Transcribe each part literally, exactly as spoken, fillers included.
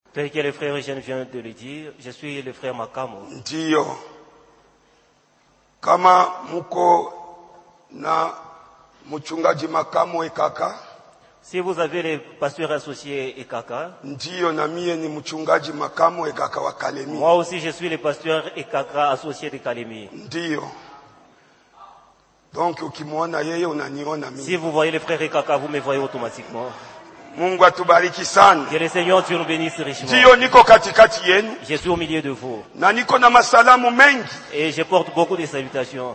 Tel que le frère Eugène vient de le dire, je suis le frère Makamo. Ndiyo. Kama muko na mchungaji Makamo Ekaka. Si vous avez les pasteurs associés Ekaka. Ndiyo na mie ni mchungaji Makamo Ekaka wa Kalemi. Moi aussi je suis le pasteur Ekaka associé de Kalemi. Ndiyo. Donc ukimwona yeye unaniona mimi. Si vous voyez le frère Ekaka, vous me voyez automatiquement. Mungu atubariki sana. Que le Seigneur Dieu nous bénisse richement. Ndiyo niko katikati yenu. Je suis au milieu de vous. Na niko na masalamu mengi. Et je porte beaucoup de salutations.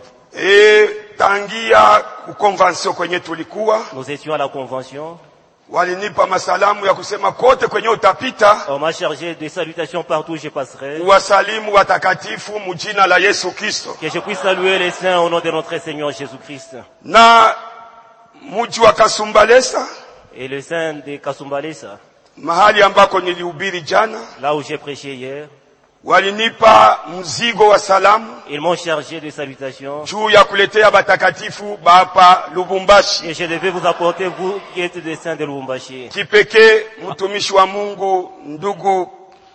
E tangia kukonvention kwenye tulikuwa. Nous étions à la convention. Walinipa masalamu ya kusema kote kwenye utapita. On m'a chargé de salutations partout où je passerai. Wasalimu watakatifu mujina la Yesu Kristo. Que je puisse saluer les saints au nom de notre Seigneur Jésus-Christ. Na muji wa Kasumbalesa. Et le saint de Kasumbalesa. Mahali ambako nilihubiri jana. Là où j'ai prêché hier. Walinipa mzigo wa salamu. Ils m'ont chargé de salutations. Juu ya kuletea batakatifu bapa Lubumbashi. Et je devais vous apporter, vous qui êtes des saints de Lubumbashi. Kipekee mtumishi wa Mungu ndugu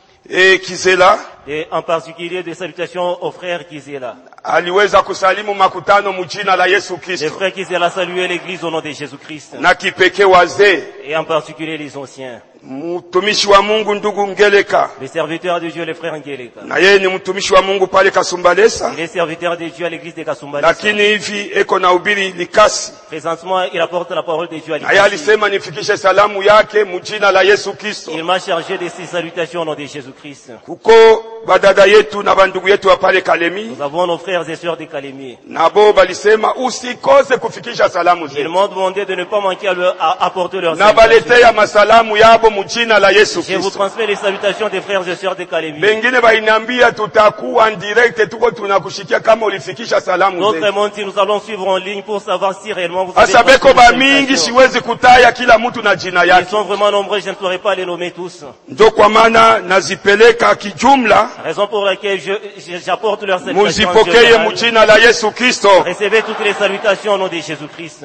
e Kizela. Et en particulier des salutations aux frères Kizela. Aliweza kusalimu makutano mjina la Yesu Kristo. Les frères Kizela saluaient l'église au nom de Jésus-Christ. Na kipekee wazee. Et en particulier les anciens. Mtumishi wa Mungu ndugu Ngeleka. Les serviteurs de Dieu, les frères Ngeleka. Na yeye ni mtumishi wa Mungu pale Kasumbalesa. Il est serviteur de Dieu à l'église de Kasumbalesa. Lakini hivi eko na ubiri Likasi. Présentement, il apporte la parole de Dieu à Likasi. Na alisema nifikishe salamu yake mjina la Yesu Kristo. Il m'a chargé de ses salutations au nom de Jésus-Christ. Kuko badada yetu na bandugu yetu wa pale Kalemi. Nous avons nos frères et sœurs de Kalemi. Nabo balisema usikose kufikisha salamu zetu. Ils m'ont demandé de ne pas manquer à leur à apporter leurs salutations. Na baletea masalamu yabo mjina la Yesu Kristo. Je vous transmets les salutations des frères et sœurs de Kalemi. Bengine bainambia tutakuwa en direct tuko tunakushikia kama ulifikisha salamu zetu. D'autres m'ont dit nous allons suivre en ligne pour savoir si réellement vous avez Asabeko ba mingi siwezi kutaya kila mtu na jina yake. Ils sont vraiment nombreux, je ne pourrais pas les nommer tous. Ndio kwa maana nazipeleka kijumla. Raison pour laquelle je j'apporte leurs salutations. Muzipokee mjina la Yesu Kristo. Recevez toutes les salutations au nom de Jésus-Christ.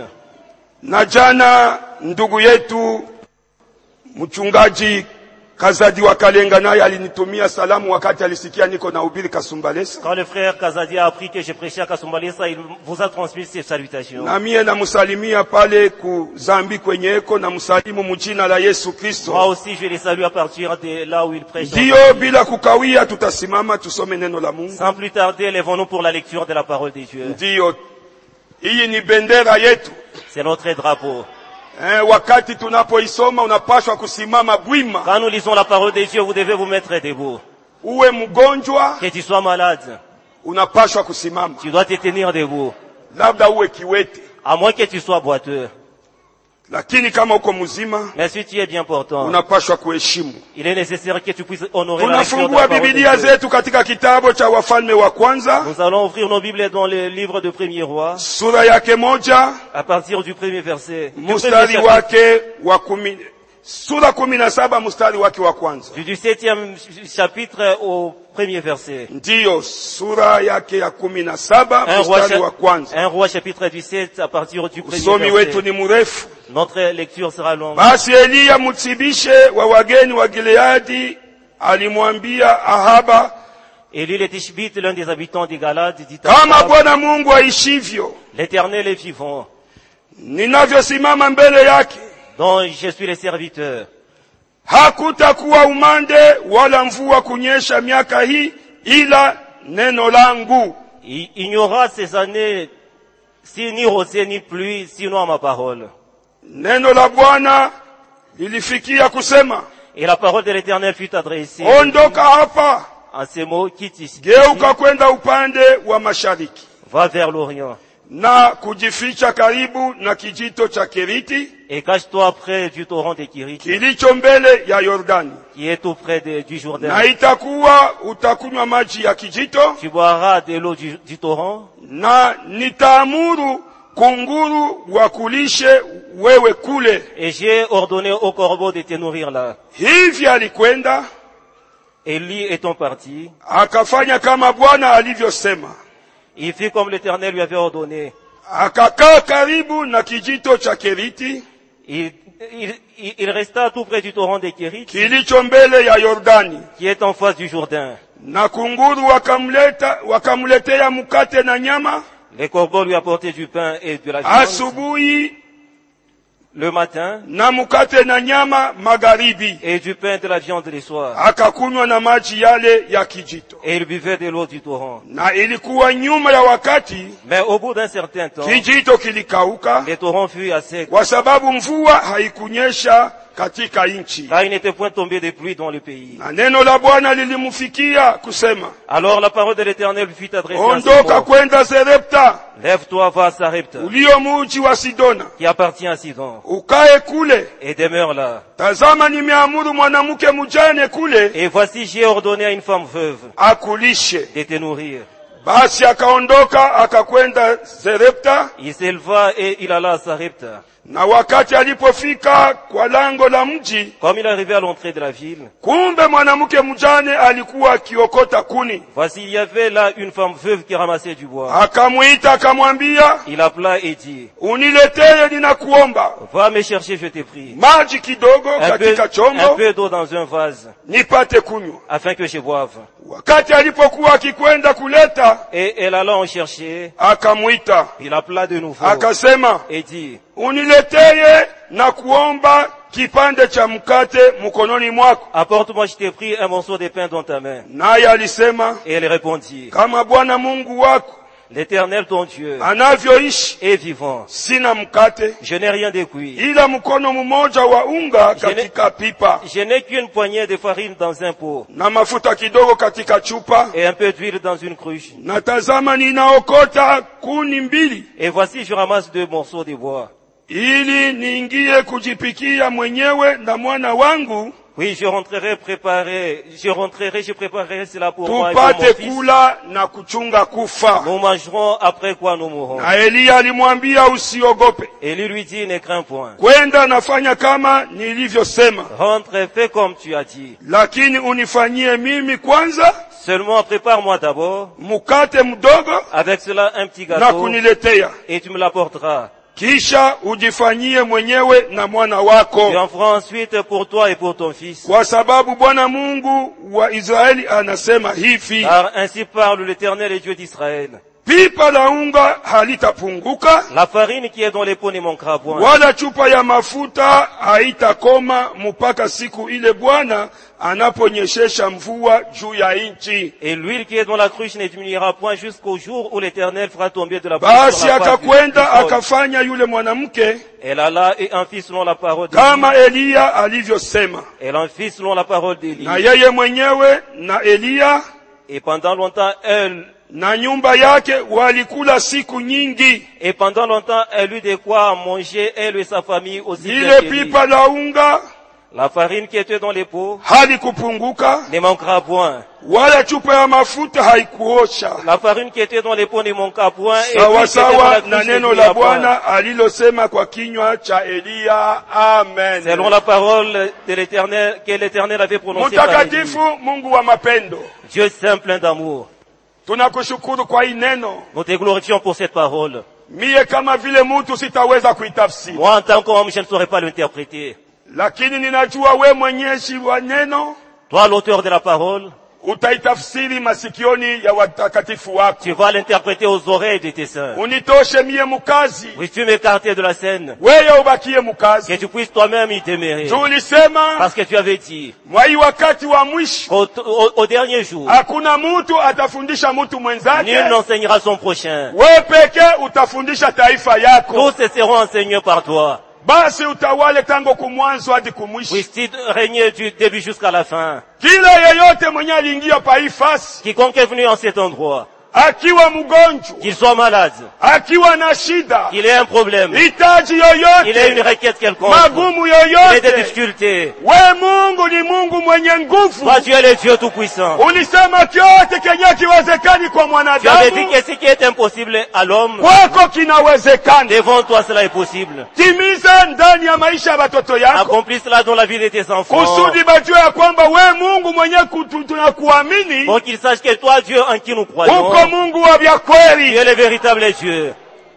Na jana ndugu yetu mchungaji Kazadi wa Kalenga naye alinitumia salamu wakati alisikia niko na ubiri Kasumbalesa. Quand le frère Kazadi a appris que je prêchais à Kasumbalesa, il vous a transmis ses salutations. Na mie namsalimia pale ku Zambi kwenyeko na msalimu mjina la Yesu Kristo. Moi aussi je les salue à partir de là où il prêche. Ndio bila kukawia tutasimama tusome neno la Mungu. Sans plus tarder, lèvons-nous pour la lecture de la parole de Dieu. Ndio. Hii ni bendera yetu. C'est notre drapeau. Eh, wakati tunapoisoma unapaswa kusimama gwima. Quand nous lisons la parole de Dieu, vous devez vous mettre debout. Uwe mgonjwa, que tu sois malade, unapaswa kusimama. Tu dois te tenir debout. Labda uwe kiwete. À moins que tu sois boiteux. Lakini kama uko mzima, mais si tu es bien portant, unapaswa kuheshimu. Il est nécessaire que tu puisses honorer la lecture de la parole de Dieu. Tunafungua Biblia zetu katika kitabu cha Wafalme wa kwanza. Nous allons ouvrir nos Bibles dans le livre de Premier Roi. Sura yake moja. À partir du premier verset. Mstari wake wa kumi. Sura kumi na saba mstari wake wa kwanza. Du dix-septième chapitre au premier verset. Ndiyo, sura yake ya kumi na saba mstari wa kwanza. Un Roi chapitre dix-sept à partir du premier Usomi verset. wetu ni mrefu. Notre lecture sera longue. Basi Eliya mtibishe wa wageni wa Gileadi alimwambia Ahaba, Élie le Tishbite, l'un des habitants de Galade, dit à kama Bwana Mungu aishivyo, l'Éternel est vivant, ninavyosimama mbele yake, dont je suis le serviteur, hakutakuwa umande wala mvua kunyesha miaka hii ila neno langu. Il n'y aura ces années si ni rosée ni pluie, sinon ma parole. Neno la Bwana lilifikia kusema, et la parole de l'Éternel fut adressée. Ondoka hapa, en ces mots, quitte ici. Geuka kwenda upande wa mashariki. Va vers l'Orient. Na kujificha karibu na kijito cha Keriti. Et cache-toi près du torrent de Kiriti. Kilicho mbele ya Yordani. Qui est tout près de, du Jourdain. Na itakuwa utakunywa maji ya kijito. Tu boiras de l'eau du, du torrent. Na nitaamuru kunguru wakulishe wewe kule. Et j'ai ordonné au corbeau de te nourrir là. Hivi alikwenda. Eli étant parti. Akafanya kama Bwana alivyosema. Il fit comme l'Éternel lui avait ordonné. Akakaa karibu na kijito cha Keriti. Il il, il, il resta tout près du torrent des Kérits, kilicho mbele ya Yordani. qui est en face du Jourdain. Na kunguru wakamleta wakamletea mkate na nyama. Les corbeaux lui apportaient du pain et de la viande Asubuhi le matin, na mkate na nyama magharibi. et du pain et de la viande les soirs. Akakunywa na maji yale ya kijito. Et il buvait de l'eau du torrent. Na ilikuwa nyuma ya wakati Mais au bout d'un certain temps, kijito kilikauka les torrents furent à sec, kwa sababu mvua haikunyesha katika nchi. car il n'était point tombé de pluie dans le pays. Na neno la Bwana lilimfikia kusema, Alors la parole de l'Éternel lui fut adressée à ondoka Simon. kwenda Sarepta, Lève-toi, va à Sarepta, ulio muji wa Sidona, qui appartient à Sidon, ukae kule. et demeure là. Tazama nimeamuru mwanamke mjane kule Et voici, j'ai ordonné à une femme veuve akulishe. de te nourrir. Basi akaondoka akakwenda Sarepta, Il s'éleva et il alla à Sarepta. na wakati alipofika kwa lango la mji, Comme il arrivait à l'entrée de la ville, kumbe mwanamke mjane alikuwa akiokota kuni. voici, il y avait là une femme veuve qui ramassait du bois. Akamwita akamwambia, Il appela et dit, uniletee ninakuomba va me chercher, je te prie, maji kidogo un peu, katika un chombo peu d'eau dans un vase, nipate kunywa. afin que je boive. Wakati alipokuwa akikwenda kuleta, Et elle alla en chercher, akamwita il appela de nouveau akasema, et dit, uniletee na kuomba kipande cha mkate mkononi mwako. apporte-moi, je te prie, un morceau de pain dans ta main. Naye alisema, Et elle répondit, kama Bwana Mungu wako l'Éternel ton Dieu anavyoishi, est vivant, sina mkate je n'ai rien de cuit, ila mkono mmoja wa unga katika pipa je n'ai qu'une poignée de farine dans un pot, na mafuta kidogo katika chupa, et un peu d'huile dans une cruche. na tazama ninaokota kuni mbili Et voici, je ramasse deux morceaux de bois. ili niingie kujipikia mwenyewe na mwana wangu, Oui, je rentrerai préparer, je rentrerai, je préparerai cela pour moi et pour tupate mon fils. kula na kuchunga kufa. Nous mangerons, après quoi nous mourrons. Na Eliya alimwambia, usiogope, Et lui lui dit, ne crains point. kwenda nafanya kama nilivyosema, Rentre, fais comme tu as dit. lakini unifanyie mimi kwanza Seulement prépare-moi d'abord, mkate mdogo avec cela un petit na gâteau, kuniletea, et tu me l'apporteras. kisha ujifanyie mwenyewe na mwana wako, Tu en feras ensuite pour toi et pour ton fils. kwa sababu Bwana Mungu wa Israeli anasema hivi, Car ainsi parle l'Éternel et Dieu d'Israël. pipa la unga halitapunguka, La farine qui est dans les pots ne manquera point, wala chupa ya mafuta haitakoma mpaka siku ile Bwana anaponyeshesha mvua juu ya nchi. et l'huile qui est dans la cruche ne diminuera point jusqu'au jour où l'Éternel fera tomber de la pluie Basi sur la face du- akakwenda du sol. akafanya yule mwanamke Elle alla et en fit selon la parole de kama Eliya alivyosema, Elle en fit selon la parole d'Élie. na yeye mwenyewe na Eliya Et pendant longtemps, elle, na nyumba yake walikula siku nyingi. et pendant longtemps, elle eut de quoi manger, elle et sa famille aussi. bien Ile qu'Élie. pipa la unga La farine qui était dans les pots halikupunguka, ne manquera point. wala chupa ya mafuta haikuosha, La farine qui était dans les pots ne manquera point. Et sawa l'huile qui était dans sawa la na cruche ne neno diminuera la point. Bwana alilosema kwa kinywa cha Eliya. Amen. Selon la parole de l'Éternel, que l'Éternel avait prononcée par Élie. Mtakatifu Mungu wa mapendo, Dieu saint plein d'amour. tunakushukuru kwa hii neno. Nous te glorifions pour cette parole. Mie kama vile mutu sitaweza kuitafsiri, Moi, en tant qu'homme, je ne saurais pas l'interpréter. lakini ninajua we mwenyeshi wa neno Toi, l'auteur de la parole, utaitafsiri masikioni ya watakatifu wako. tu vas l'interpréter aux oreilles de tes saints. Unitoshe mie mukazi, Puisses-tu m'écarter de la scène, wewe ubakie que mukazi. tu puisses toi-même y demeurer. Tulisema Parce que tu avais dit mwai wakati wa mwisho qu'au au, au dernier jour, hakuna mutu atafundisha mutu nul mwenzake, n'enseignera son prochain. wewe peke utafundisha taifa yako. Tous seront enseignés par toi. Basi utawale tangu kumwanzo hadi kumwisho. Puisses-tu régner du début jusqu'à la fin. Kila yeyote mwenye aliingia pa hii fasi Quiconque est venu en cet endroit, akiwa mgonjwa, qu'il soit malade, akiwa na shida, qu'il ait un problème, hitaji qu'il ait une yoyote, requête quelconque, magumu qu'il ait des yoyote, difficultés, we Mungu ni Mungu mwenye nguvu. toi tu es le Dieu tout-puissant. Ulisema kyote kenye kiwezekani kwa Tu avais dit mwanadamu, que ce qui est impossible à l'homme, kwako kinawezekana. devant toi cela est possible. Timiza ndani ya maisha ya watoto yako, Accomplis cela dans la vie de tes enfants, kusudi bajue ya kwamba we Mungu mwenye kutu- tunakuamini, pour qu'ils sachent que toi, Dieu en qui nous croyons, uko Mungu wa vya tu kweli. es le véritable Dieu.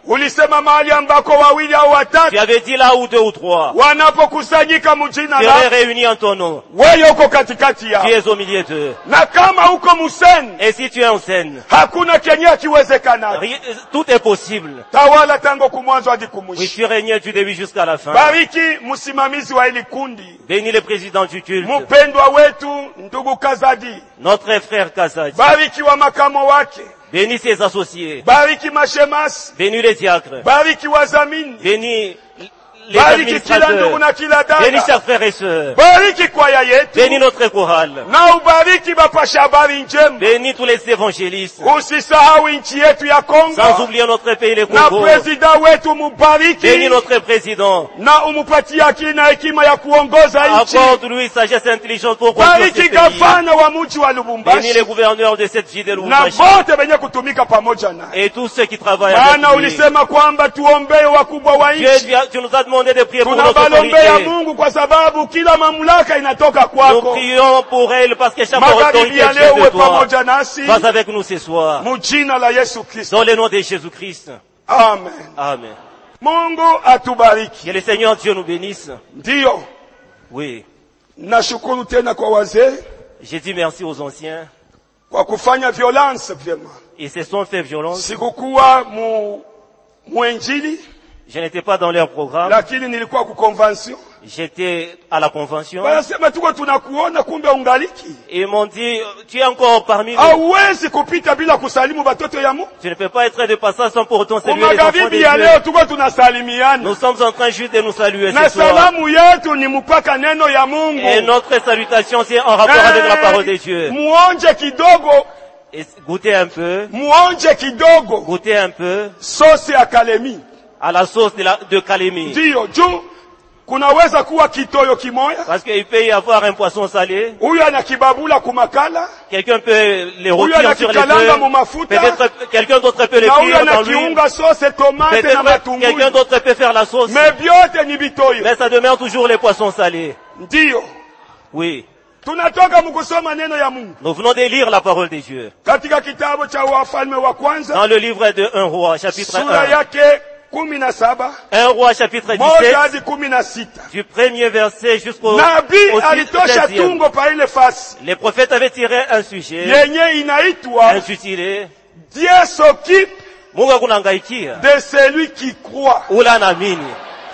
Ulisema mahali ambako wawili au watatu Tu avais dit là où deux ou trois wanapokusanyika mjina seraient lako, réunis en ton nom. wewe uko katikati Tu yao. es au milieu d'eux. Na kama uko museni, Et si tu es en scène, hakuna kenye kiwezekana. rien- tout est possible. Tawala tangu kumwanzo hadi Oui, kumwisho. tu régnais du début jusqu'à la fin. Bariki msimamizi wa hili kundi, Bénis le président du culte, mpendwa wetu ndugu Kazadi. notre frère Kazadi. Bariki wa makamo wake, Bénis ses associés. bariki mashemasi, Bénis les diacres. bariki wazamini, Bénis les bariki kila ndugu administrateurs. na kila Bénis dada, chers frères et sœurs. bariki kwaya Bénis yetu notre chorale. na ubariki bapasha habari njema. Bénis tous les évangélistes. Usisahau nchi yetu ya Sans Kongo oublier notre pays, le na Congo. prezida wetu Bénis mubariki notre président. na umupatie akili na hekima ya kuongoza nchi. Accorde-lui sagesse et intelligence pour conduire ce Bariki pays. gavana wa mji wa Bénis Lubumbashi les gouverneurs de cette ville de na Lubumbashi. wote wenye kutumika pamoja naye. Et tous ceux qui travaillent Maana avec lui. ulisema kwamba tuombee wakubwa wa Dieu, nchi. tu nous as demandé de prier pour notre Tunabalombea autorité. Mungu kwa sababu kila mamlaka inatoka Nous kwako. prions pour elle parce que chaque Magharibi autorité ya est leo de uwe toi. pamoja nasi Passe avec nous ce soir. mujina la Yesu Kristo. Dans le nom de Jésus-Christ. Amen. Amen. Mungu atubariki. Que le Seigneur Dieu nous bénisse. Ndiyo, Oui. nashukuru tena kwa wazee J'ai dit merci aux anciens. kwa kufanya violence vyema. Ils se sont fait violence. Sikukuwa mu muinjili, Je n'étais pas dans leur programme. lakini nilikuwa ku convention. J'étais à la convention. Wanasema tuko tunakuona kumbe ungaliki. Et ils m'ont dit, tu es encore parmi nous. Hauwezi kupita bila kusalimu batoto ya Mungu. Tu ne peux pas être de passage sans pour autant saluer les enfants de Magharibi ya leo Dieu. tuko tunasalimiana. Nous sommes en train juste de nous saluer Na ce soir. salamu yetu ni mpaka neno ya Mungu. Et notre salutation, c'est en rapport avec la parole de Dieu. Muonje kidogo, Et goûtez un peu, muonje kidogo. goûtez un peu Sosi ya Kalemi. à la sauce de, la, de Kalemi. Ndiyo, juu kunaweza kuwa kitoyo kimoya. Parce qu'il peut y avoir un poisson salé. Huyu ana kibabula kumakala. Quelqu'un peut les Huyu rôtir sur les anakikalanga feux. mu mafuta. Peut-être quelqu'un d'autre peut les Na huyu cuire dans l'huile. anakiunga sauce tomate na Peut-être matungulu. quelqu'un d'autre peut faire la sauce. Me vyote ni bitoyo. Mais ça demeure toujours les poissons salés. Ndiyo. Oui. Tunatoka mkusoma neno ya Mungu. Nous venons de lire la parole de Dieu. Katika kitabu cha Wafalme wa kwanza, Dans le livre de un roi, chapitre sura un. yake kumi na saba, un roi, chapitre moja dix-sept. hadi kumi na sita. Du premier verset jusqu'au Nabii au alitosha seizième. tungo pa ile fasi Les prophètes avaient tiré un sujet yenye inaitwa intitulé Dieu s'occupe Mungu akunangaikia de celui qui croit. ula anaamini.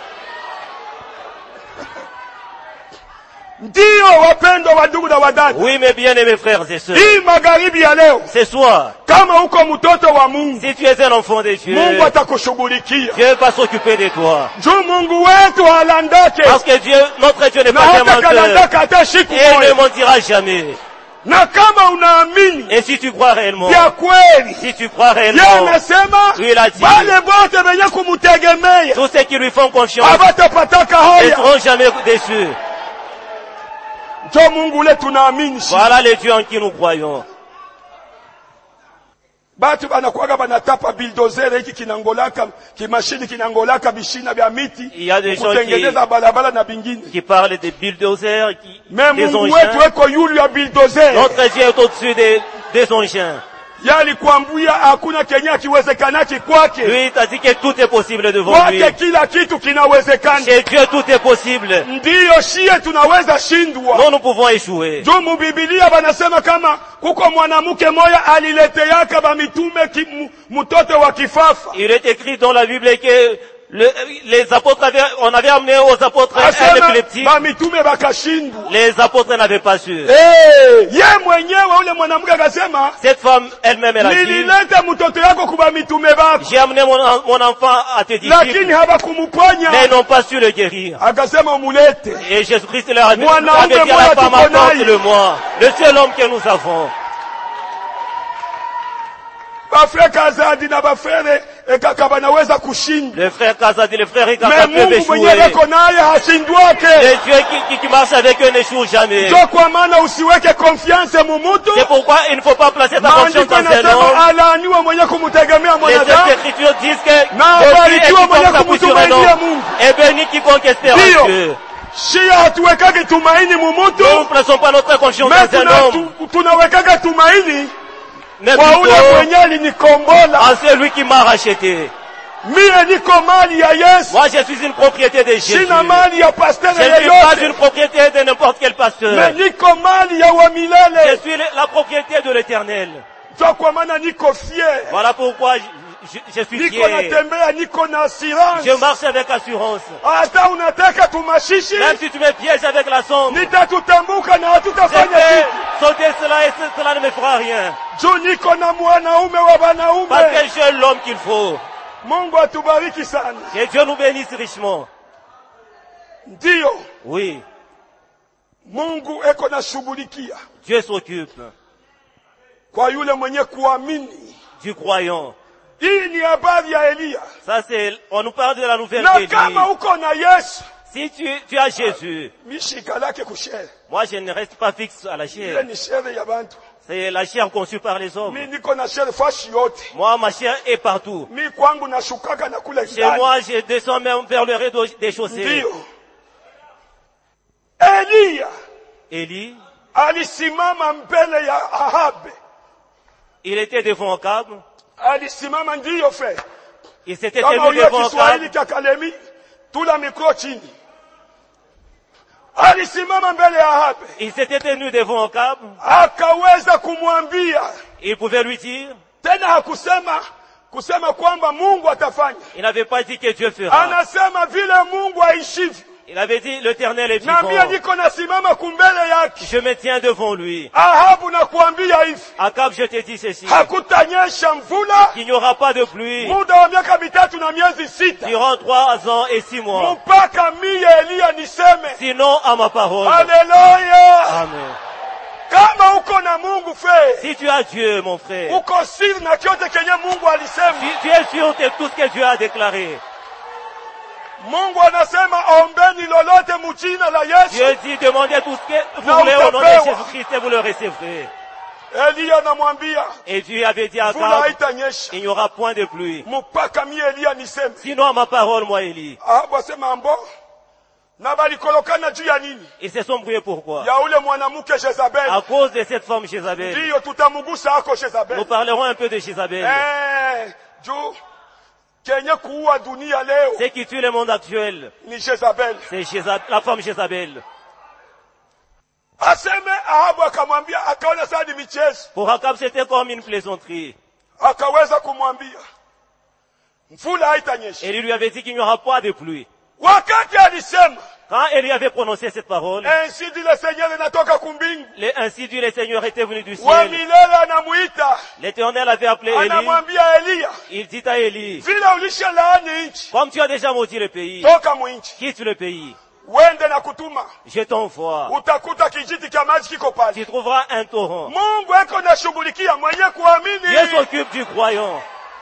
Ndiyo wapendo wa ndugu na wadada, Oui, mes bien-aimés frères et sœurs, hii magharibi ya leo, ce soir, kama uko mtoto wa Mungu, si tu es un enfant de Dieu, Mungu atakushughulikia. Dieu va s'occuper de toi. Juu Mungu wetu halandake Parce que Dieu, notre Dieu n'est na pas un hata menteur. kalandaka hata siku Et il ne moja. mentira jamais. Na kama unaamini Et si tu crois réellement, vya kweli, si tu crois yeye réellement, anasema il a dit, wale bote wenye kumutegemea tous ceux qui lui font confiance habatapataka ne haya. seront jamais déçus. Jo Mungu ule tunaamini shi. Voilà le Dieu en qui nous croyons. Batu banakuwaga banatapa bulldozer hiki kinangolaka kimashini kinangolaka bishina vya miti Il y a des gens kutengeneza barabara na bingine. qui parlent des bulldozers, qui, Mais des Mungu engins. wetu eko yulu ya bulldozer. Notre Dieu est au-dessus des, des engins. Yali kuambia hakuna Kenya kiwezekanaki kwake. Lui, il t'a dit que tout est possible devant lui. Kwake kila kitu kinawezekana. Chez Dieu, tout est possible. Ndiyo shie tunaweza shindwa. Non, nous pouvons échouer. Juu mu Biblia banasema kama kuko mwanamke moya alileteaka ba mitume ki, mu, mtoto wa kifafa. Il est écrit dans la Bible que le, les apôtres avaient, on avait amené aux apôtres un Asema épileptique. ba mitume bakashindwa. Les apôtres n'avaient pas su. Eh, ye mwenyewe ule mwanamke akasema, Cette femme elle-même, elle a dit, nilileta mtoto yako kuba mitume bako, j'ai amené mon, mon enfant à tes lakini disciples, hawakumuponya. mais ils n'ont pas su le guérir. Akasema umulete. Et Jésus-Christ leur avait, Mwanaume avait dit à moya la femme, tuko naye. apporte-le-moi. Le seul homme que nous avons. Bafrere Kazadi na bafrere ekaka banaweza kushinda. Le frère Kazadi, le frère Mais Ikaka peuvent Mungu mwenyewe échouer. ako naye hashindwake. Les dieux qui, qui, qui marchent avec eux n'échouent jamais. Ndio kwa maana usiweke confiance mu mtu. C'est pourquoi il ne faut pas placer ta confiance Maandiko dans un yanasema homme. alaaniwe mwenye kumtegemea Les mwanadamu. Écritures disent que Na maudit est abarikiwe mwenye quiconque s'appuie sur un kumtumainia homme. Mungu. Et béni quiconque espère en Ndio. Dieu. Shia hatuwekagi tumaini mu mtu. Nous ne plaçons pas notre confiance Mais dans un tuna- homme, tu- tunawekaga tumaini mais kwa ule plutôt mwenye alinikombola. en celui qui m'a racheté. Mie niko mali ya Yesu. Moi, je suis une propriété de Jésus. Sina mali ya pasteur Je ne suis yeyote. pas une propriété de n'importe quel pasteur. Me niko mali ya wa Je milele. suis la propriété de l'Éternel. Ndio kwa maana niko fier. Voilà pourquoi je, je, je suis Niko fier. natembea niko na assurance. Je marche avec assurance. Hata unataka tumashishi. Même si tu me pièges avec la sonde, Nitatutambuka na je hatutafanya vais kitu. sauter cela et ce- cela ne me fera rien. Juu niko na mwanaume wa Parce wanaume. que j'ai l'homme qu'il faut. Mungu atubariki sana. Que Dieu nous bénisse richement. Ndio Oui, Mungu eko nashughulikia Dieu s'occupe kwa yule mwenye kuamini. du croyant. Hii ni habari ya Eliya. Ça c'est, on nous parle de la nouvelle Na d'Élie. kama uko na Yesu, Si tu, tu as Jésus, mishika lake kushere. moi je ne reste pas fixe à la Ile chair. ni shere ya bantu. C'est la chair conçue par les hommes. Mi niko na shere fashi yote. Moi, ma chair est partout. Mi kwangu nashukaka na kule Chez ndani. moi, je descends même vers le rideau des chaussées. Ndio. Eliya Élie, alisimama mbele ya Ahabe. il était devant Akab. Alisimama ndiyo fe. Il s'était Kama tenu uliye devant Kiswahili Akab. cha Kalemi, tula mikro chini. Alisimama mbele ya Ahabe. Il s'était tenu devant Akab. Akaweza kumwambia. Il pouvait lui dire, Tena hakusema kusema kwamba Mungu atafanya. il n'avait pas dit que Dieu fera. Anasema vile Mungu aishivyo. Il avait dit, l'Éternel est Na mimi vivant. niko nasimama kumbele yake. Je me tiens devant lui. Ahabu nakuambia hivi. Akab, je te dis ceci, Hakutanyesha mvula qu'il n'y aura pas de pluie muda wa miaka mitatu na miezi sita. durant trois ans et six mois. Mpaka mie Eliya niseme. Sinon, à ma parole. Haleluya. Amen. Kama uko na Mungu fe. Si tu as Dieu, mon frère, Uko siri na kyote kenye Mungu alisema. tu, tu es sûr de tout ce que Dieu a déclaré. Mungu anasema ombeni lolote mujina la Yesu. Dieu dit, demandez tout ce que vous Na voulez au nom de utapewa. Jésus-Christ et vous le recevrez. Eliya anamwambia Et Dieu avait dit à mvula Akab, haitanyesha. il n'y aura point de pluie. Mpaka mie Eliya niseme. Sinon, à ma parole, moi, Élie. Ahabu asema ambo. Na balikolokana juu ya nini? Ils se sont brouillés pourquoi? Ya ule mwanamke Jezabel. À cause de cette femme Jézabel. Ndiyo tutamugusa ako Nous Jezabel. parlerons un peu de Jézabel. Eh, juu kenye kuua dunia leo Ce qui tue le monde actuel, ni Jezabel. c'est Jéza- la femme Jézabel. Aseme Ahabu akamwambia, akaona saa ni michezo. Pour Akab, c'était comme une plaisanterie. Akaweza kumwambia mvula haitanyesha. Élie lui avait dit qu'il n'y aura pas de pluie. Wakati alisema Quand Élie avait prononcé cette parole, ainsi dit le Seigneur inatoka kumbingu. le- ainsi dit le Seigneur était venu du Wa ciel. milele anamuita. L'Éternel avait appelé Élie. Anamwambia Eliya, Il dit à Élie, vile ulisha laani nchi, comme tu as déjà maudit le pays, toka mwinchi. quitte le pays. Wende na kutuma. Je t'envoie. Utakuta kijiti cha maji kiko pale. Tu trouveras un torrent. Mungu eko nashughulikia mwenye Dieu kuamini. s'occupe du croyant.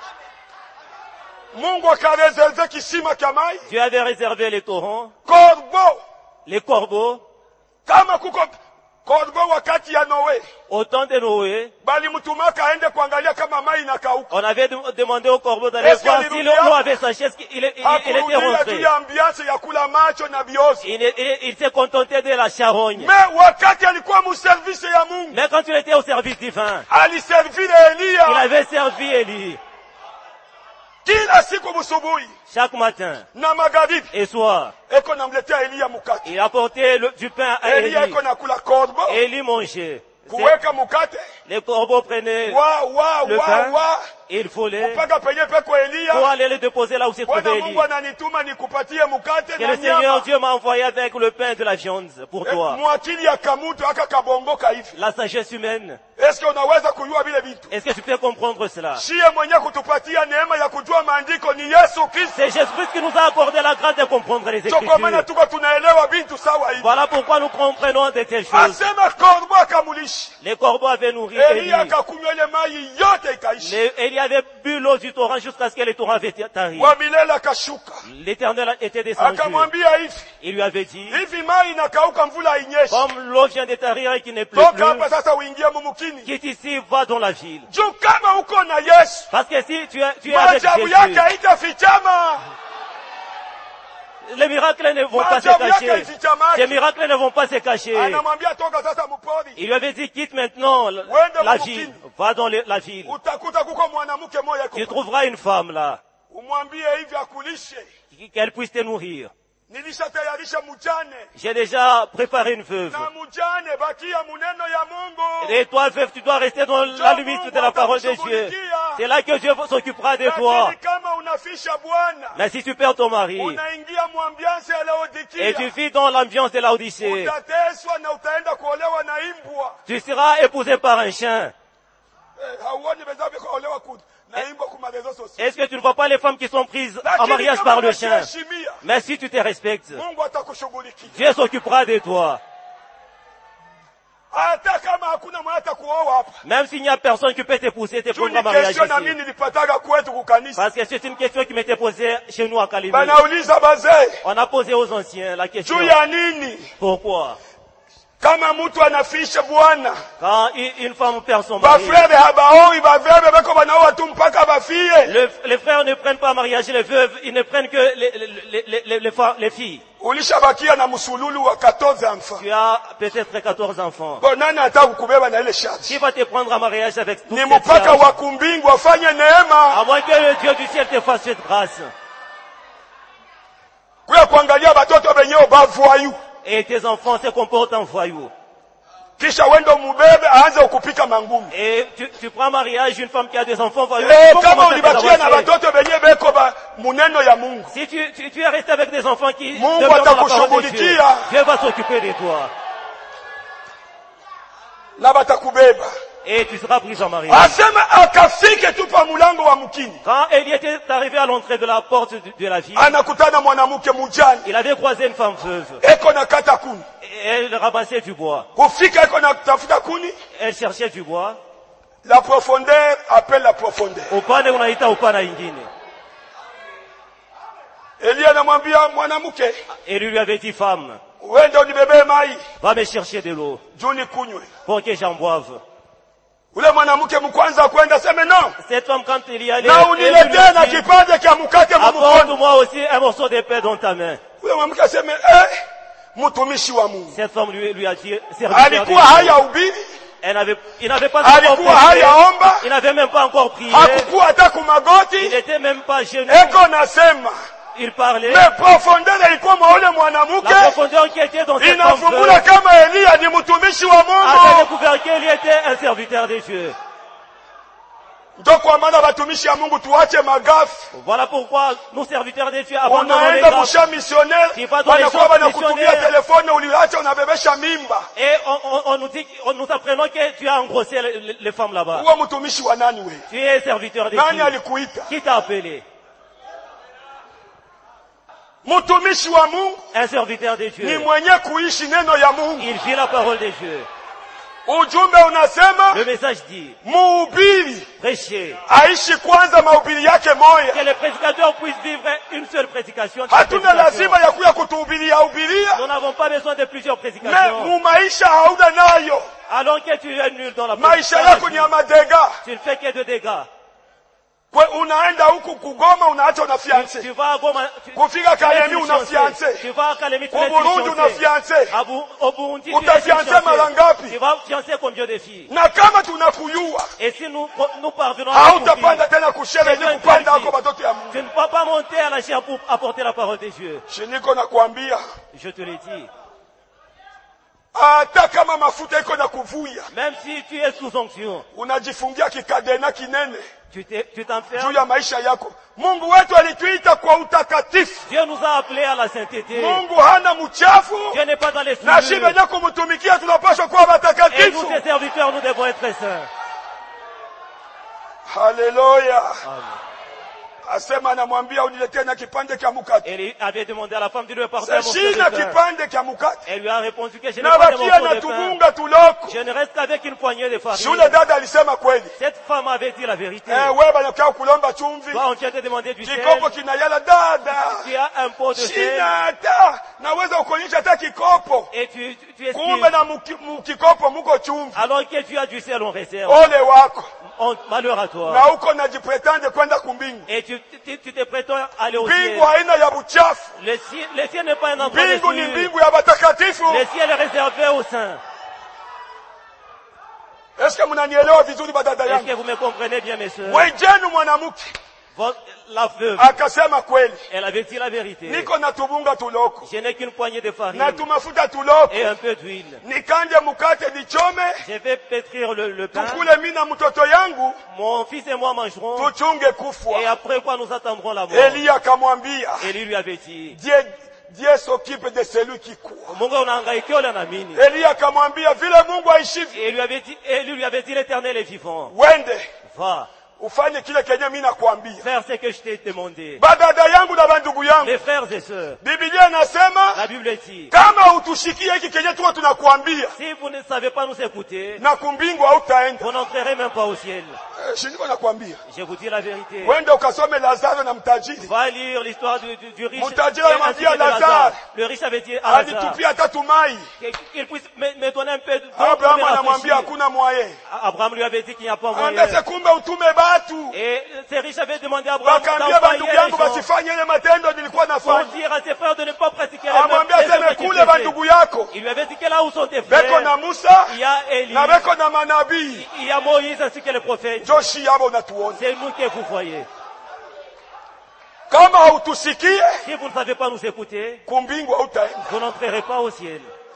Mungu akareserve kisima cha mai. Dieu avait réservé les torrents, Korbo. les corbeaux, Kama kuko korbo wakati ya Noe. au temps de Noé. Bali mtumaka aende kuangalia kama mai inakauka. On avait dem- demandé au corbeau d'aller Est-ce voir qu'il si est l'eau bien? avait séché, est-ce qu'il il, il, il était Hakurudia juu rentré. ya ambiance ya kula macho na biosi. Il, il- il s'est contenté de la charogne. Me wakati alikuwa muservice ya Mungu. Mais quand il était au service divin, Aliservire il Eliya. avait servi Élie Kila siku musubuhi chaque matin na magharibi. et soir. Eko namletea Eliya mukate. Il apportait le- du pain à Eliya Élie. eko nakula korbo. Élie mangeait. C'est- Kuweka mukate. Les corbeaux prenaient Wa wa le wa pain wa. et il folait Mpaka penye peko pour Eliya. aller le déposer là où se Bwana trouvait Mungu Élie. ananituma nikupatie mukate Que na le Seigneur nyama. Dieu m'a envoyé avec le pain de la viande pour toi. Mwakili ya kamutu aka kabongoka hivi. La sagesse humaine. Eske unaweza kujua vile vitu? Est-ce que tu peux comprendre cela? Shie mwenye kutupatia neema ya kujua maandiko ni Yesu Kristo. C'est Jésus-Christ qui nous a accordé la grâce de comprendre les Sio kwa maana Écritures. tuko tunaelewa vitu sawa hivi. Voilà pourquoi nous comprenons de telles choses. Asema korbo akamulisha. Les corbeaux avaient nourri Eliya Élie. akakunywa ile maji yote ikaisha. Les- Élie avait bu l'eau du torrent jusqu'à ce que le torrent avait tari. Wa milele akashuka. L'Éternel était descendu. Akamwambia hivi. Il lui avait dit, Hivi maji inakauka mvula inyeshe. comme l'eau vient de tarir et qu'il ne pleut Toka hapa plus, sasa uingie mumukini. quitte ici, va dans la ville. Juu kama uko na Yesu. Parce que si tu es, tu es avec Maajabu yake Jésus, haitafichama. les miracles ne vont pas se Maajabu yake cacher. haifichamaki. Ces miracles ne vont pas se cacher. Anamwambia toka sasa mupori. Il lui avait dit, quitte maintenant la, Wende la mumukini. ville, va dans le- la ville. Utakuta kuko mwanamke moja Tu yuko. trouveras une femme là. umwambie hivi akulishe. Qu'elle puisse te nourrir. Nilishatayarisha mjane. J'ai déjà préparé une veuve. Na mjane bakia muneno ya Mungu. Et toi, veuve, tu dois rester dans la limite de la parole de Dieu. C'est là que Dieu s'occupera de toi. Mais si tu perds ton mari, et tu vis dans l'ambiance de Laodicée, tu seras épousé par un chien. Est-ce que tu ne vois pas les femmes qui sont prises en mariage par le chien? Mais si tu te respectes, Dieu s'occupera de toi. Même s'il n'y a personne qui peut t'épouser, te prendre en mariage ici. Parce que c'est une question qui m'était posée chez nous à Kalimé. On a posé aux anciens la question. Pourquoi? Quand une femme perd son mari, le, les frères ne prennent pas mariage, les veuves, ils ne prennent que les, les, les, les, les, les filles. Tu as peut-être quatorze enfants. Qui va te prendre en mariage avec tout cette charge? À moins que le Dieu du ciel te fasse cette grâce. Et tes enfants se comportent en voyous. Et tu, tu prends mariage une femme qui a des enfants voyous. Si tu, tu, tu es resté avec des enfants qui demeurent dans la parole de Dieu, Dieu va s'occuper de toi. Et tu seras pris en mariage. Quand Élie était arrivé à l'entrée de la porte de, de la ville, il avait croisé une femme veuve. Et elle ramassait du bois. Elle cherchait du bois. La profondeur appelle la profondeur. Upande unaita upana ingine. Et lui avait dit, femme, va me chercher de l'eau pour que j'en boive. Cette femme, quand il y allait, apporte-moi aussi un morceau de pain dans ta main. Cette femme lui, lui a dit, elle n'avait, il n'avait pas encore prié, il n'avait même pas encore prié, il n'était même pas gêné. Il parlait. La profondeur qui était dans cette femme veuve a découvert qu'il était un serviteur de Dieu. Voilà pourquoi nous serviteurs de Dieu abandonnons les gaffes. Tu vas dans les champs missionnaires et on, on, on nous dit, on nous apprenons que tu as engrossé les, les femmes là-bas. Tu es serviteur de Dieu. Qui t'a appelé? Un serviteur de Dieu. Il vit la parole de Dieu. Le message dit, prêcher, que le prédicateur puisse vivre une seule prédication. Nous n'avons pas besoin de plusieurs prédications. Alors que tu es nul dans la prédication, tu ne fais que de dégâts. Tu vas à Goma, tu, kufika Kalemi una fiancé, tu vas à Kalemi, tu au Burundi una fiancé, au Burundi tu utafiancé mara ngapi? Tu vas fiancer combien de filles? Na kama tunakuyua, et si nous nous parvenons à hautapanda tena kushele ni kupanda huko batoto ya Mungu. Tu ne peux pas monter à la chair pour apporter la parole de Dieu. Shiniko nakwambia, je te l'ai dit. Hata kama mafuta iko na kuvuya, même si tu es sous onction, unajifungia kikadena kinene, tu t'enfermes juu ya maisha yako. Mungu wetu alituita kwa utakatifu. Dieu nous a appelés à la sainteté. Mungu hana mchafu. Dieu n'est pas dans les souillures. Na sisi wenyewe kumtumikia tunapaswa kuwa watakatifu. Et nous ses serviteurs nous devons être saints. Hallelujah. Amen. Asema anamwambia uniletee na kipande cha mkate. Elle avait demandé à la femme de lui apporter un morceau de pain. kipande cha mkate. Elle lui a répondu que je n'ai pas de morceau de pain. Tuloko. Je ne reste qu'avec une poignée de farine. Shule dada alisema kweli. Cette femme avait dit la vérité. Eh, wewe banakaa kulomba chumvi. Toi on tient te demander du sel. Kikopo kinayala dada. Tu as un pot de sel. Sina hata naweza ukuonyesha hata kikopo. Et tu tu, tu esquives. Kumbe na mkikopo muko chumvi. Alors que tu as du sel en réserve. Ole wako. On, malheur à toi. Na uko najipretende kwenda kumbingu. Et tu tu, tu te prétends aller au ciel. Mbingu haina ya buchafu. Le ciel, le ciel n'est pas un endroit de mbingu ni mbingu ya batakatifu. Le ciel est réservé aux saints. Est-ce que mnanielewa vizuri badada yangu? Est-ce que vous me comprenez bien mes sœurs? Wejenu mwanamke. La veuve, akasema kweli, elle avait dit la vérité. Niko na tubunga tuloko. Je n'ai qu'une poignée de farine. Na tumafuta tuloko. Et un peu d'huile. Nikanje mukate dichome. Je vais pétrir le, le pain. Tukule mimi na mtoto yangu. Mon fils et moi mangerons. Tuchunge kufwa. Et après quoi nous attendrons la mort. Eli akamwambia. Eli lui avait dit. Dieu Dieu s'occupe de celui qui croit. Mungu unahangaika yule anaamini. Eli akamwambia vile Mungu aishi. Et lui avait dit, et lui avait dit l'Éternel est vivant. Wende. Va. Ufanye kile kenye mimi nakwambia. Faire ce que je t'ai demandé. Badada yangu na bandugu yangu. Mes frères et sœurs. Biblia inasema, la Bible dit, kama utushikie hiki kenye tuko tunakuambia, si vous ne savez pas nous écouter, na kumbingu hautaenda. Vous n'entrerez même pas au ciel. Eh, shindiko nakwambia. Je vous dis la vérité. Wende ukasome Lazaro na mtajiri. Va lire l'histoire du, du, du riche. Mtajiri alimwambia Lazaro. Le riche avait dit à Lazare. Alitupia tatu mai. Qu'il puisse me, me donner un peu de temps. Abraham anamwambia hakuna moyen. Abraham lui avait dit qu'il n'y a pas moyen. Ambese kumbe utume batu. Et ces riches avaient demandé à Abraham d'envoyer les gens pour dire à ses frères de ne pas pratiquer les mêmes choses. Il lui avait dit que là où sont tes frères, il y a Élie, il y a Moïse ainsi que les prophètes. C'est nous que vous voyez. Si vous ne savez pas nous écouter, vous n'entrerez pas au ciel.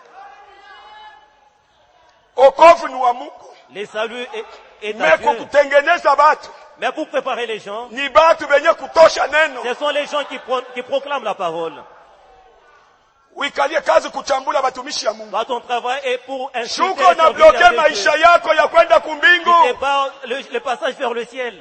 Les saluts est, est à Dieu. Mais pour préparer les gens, ce sont les gens qui, pro, qui proclament la parole. Ton travail est pour insulter le, le passage vers le ciel.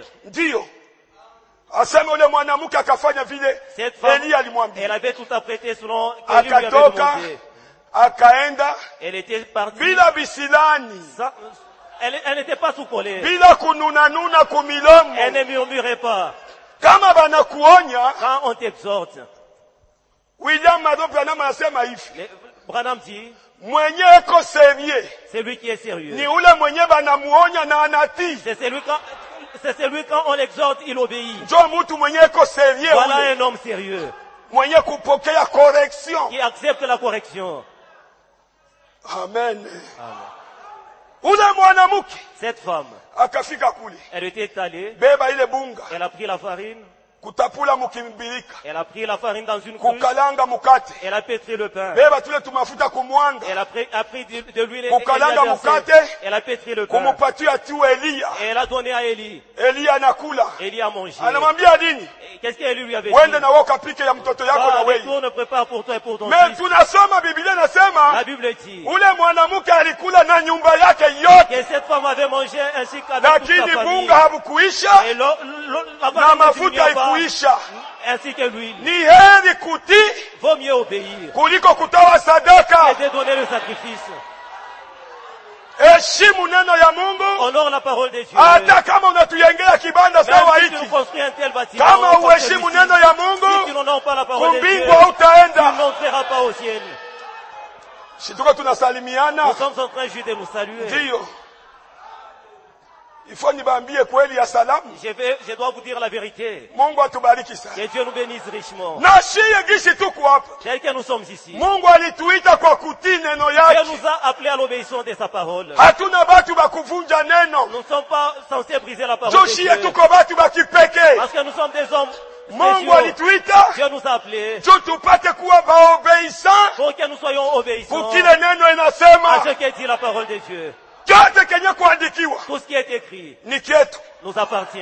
Cette femme, elle avait tout apprêté selon ce qu'il lui avait demandé. Elle était partie. Sans, Elle, elle n'était pas sous colère. Elle ne murmurait pas. Quand on t'exhorte, William Branham anasema hivi. Branham dit, mwenye eko sérieux, c'est lui qui est sérieux. Ni ule mwenye banamuonya na anatii. C'est celui quand c'est celui quand on l'exhorte, il obéit. Ndio mtu mwenye eko sérieux. Voilà un homme sérieux. Mwenye kupokea correction. Qui accepte la correction. Amen. Amen. Ule mwanamke, cette femme, akafika kule. Elle était allée. Beba ile bunga. Elle a pris la farine. Kutapula mukimbilika. Elle a pris la farine dans une cruche. Kukalanga mukate. Elle a pétri le pain. Beba tule tumafuta kumwanga. Elle a pris, a pris de, de l'huile. Kukalanga mukate. Elle a pétri le pain. Kumupatia tu Elia. Et elle a donné à Élie. Elia anakula. Élie a mangé. Anamwambia nini? Qu'est-ce qu'elle lui avait dit? Wende na wako apike ya mtoto yako na wewe. Retourne, prépare pour toi et pour ton fils. Mais tunasoma Biblia inasema. La Bible dit. Ule mwanamke alikula na nyumba yake yote. Que cette femme avait mangé ainsi qu'avec toute sa famille. Lakini bunga habukuisha. Et lo, lo, la na mafuta ikuisha. Ainsi que l'huile. Ni heri kutii. Vaut mieux obéir. Kuliko kutoa sadaka. Et de donner le sacrifice. Heshimu neno ya Mungu. Honore la parole de Dieu. Hata kama unatujengea kibanda sawa hiki. Kama uheshimu neno ya Mungu. Kumbingwa hautaenda. Tu n'entreras pas au ciel. Situko tunasalimiana. Nous sommes en train juste de nous saluer. Ndio. Il faut nibambie kweli ya salamu. Je vais, je dois vous dire la vérité. Mungu atubariki sana. Que Dieu nous bénisse richement. Na shie gishi tuko hapa. Tel que nous sommes ici. Mungu alituita kwa kutii neno yake. Dieu nous a appelés à l'obéissance de sa parole. Hatuna batu ba kuvunja neno. Nous ne sommes pas censés briser la parole de Dieu. Joshie tuko batu ba kipekee. Parce que nous sommes des hommes. Mungu alituita. Dieu nous a appelés. Tu tupate kuwa baobéissants. Pour que nous soyons obéissants. Pour kile neno inasema. À ce que dit la parole de Dieu. Tout ce qui est écrit nous appartient.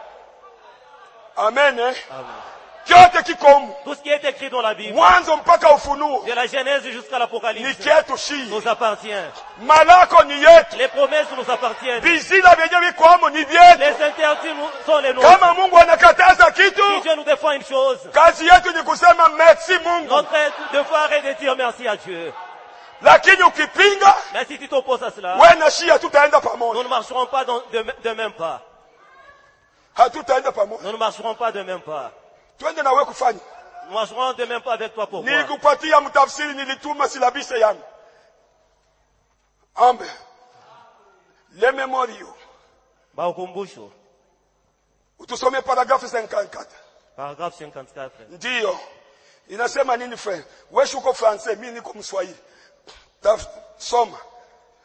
Amen. Eh? Amen. Tout ce qui est écrit dans la Bible, de la Genèse jusqu'à l'Apocalypse, nous appartient. Les promesses nous appartiennent. Les interdits sont les nôtres. Si Dieu nous défend une chose, notre devoir est de dire merci à Dieu. Lakini ukipinga, mais si tu t'opposes à cela, wewe na shia tutaenda pamoja. Nous ne marcherons pas dans, de, de même pas. Hatutaenda pamoja. Nous ne marcherons pas de même pas. Twende na wewe kufanya. Nous marcherons de même pas avec toi pour moi. Nilikupatia mtafsiri nilituma silabise yangu. Ambe. Le memorio. Ba ukumbusho. Utusome paragrafu cinquante-quatre. Paragrafu cinquante-quatre. Ndio. Inasema nini frère? Wewe uko français, mimi niko Mswahili. Soma.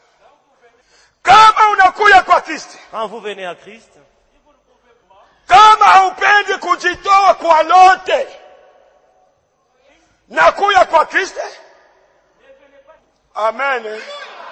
Kama unakuja kwa Kristo. Quand vous venez à Christ. Kama kama haupendi kujitoa kwa lote na kuya kwa Kristo, amen.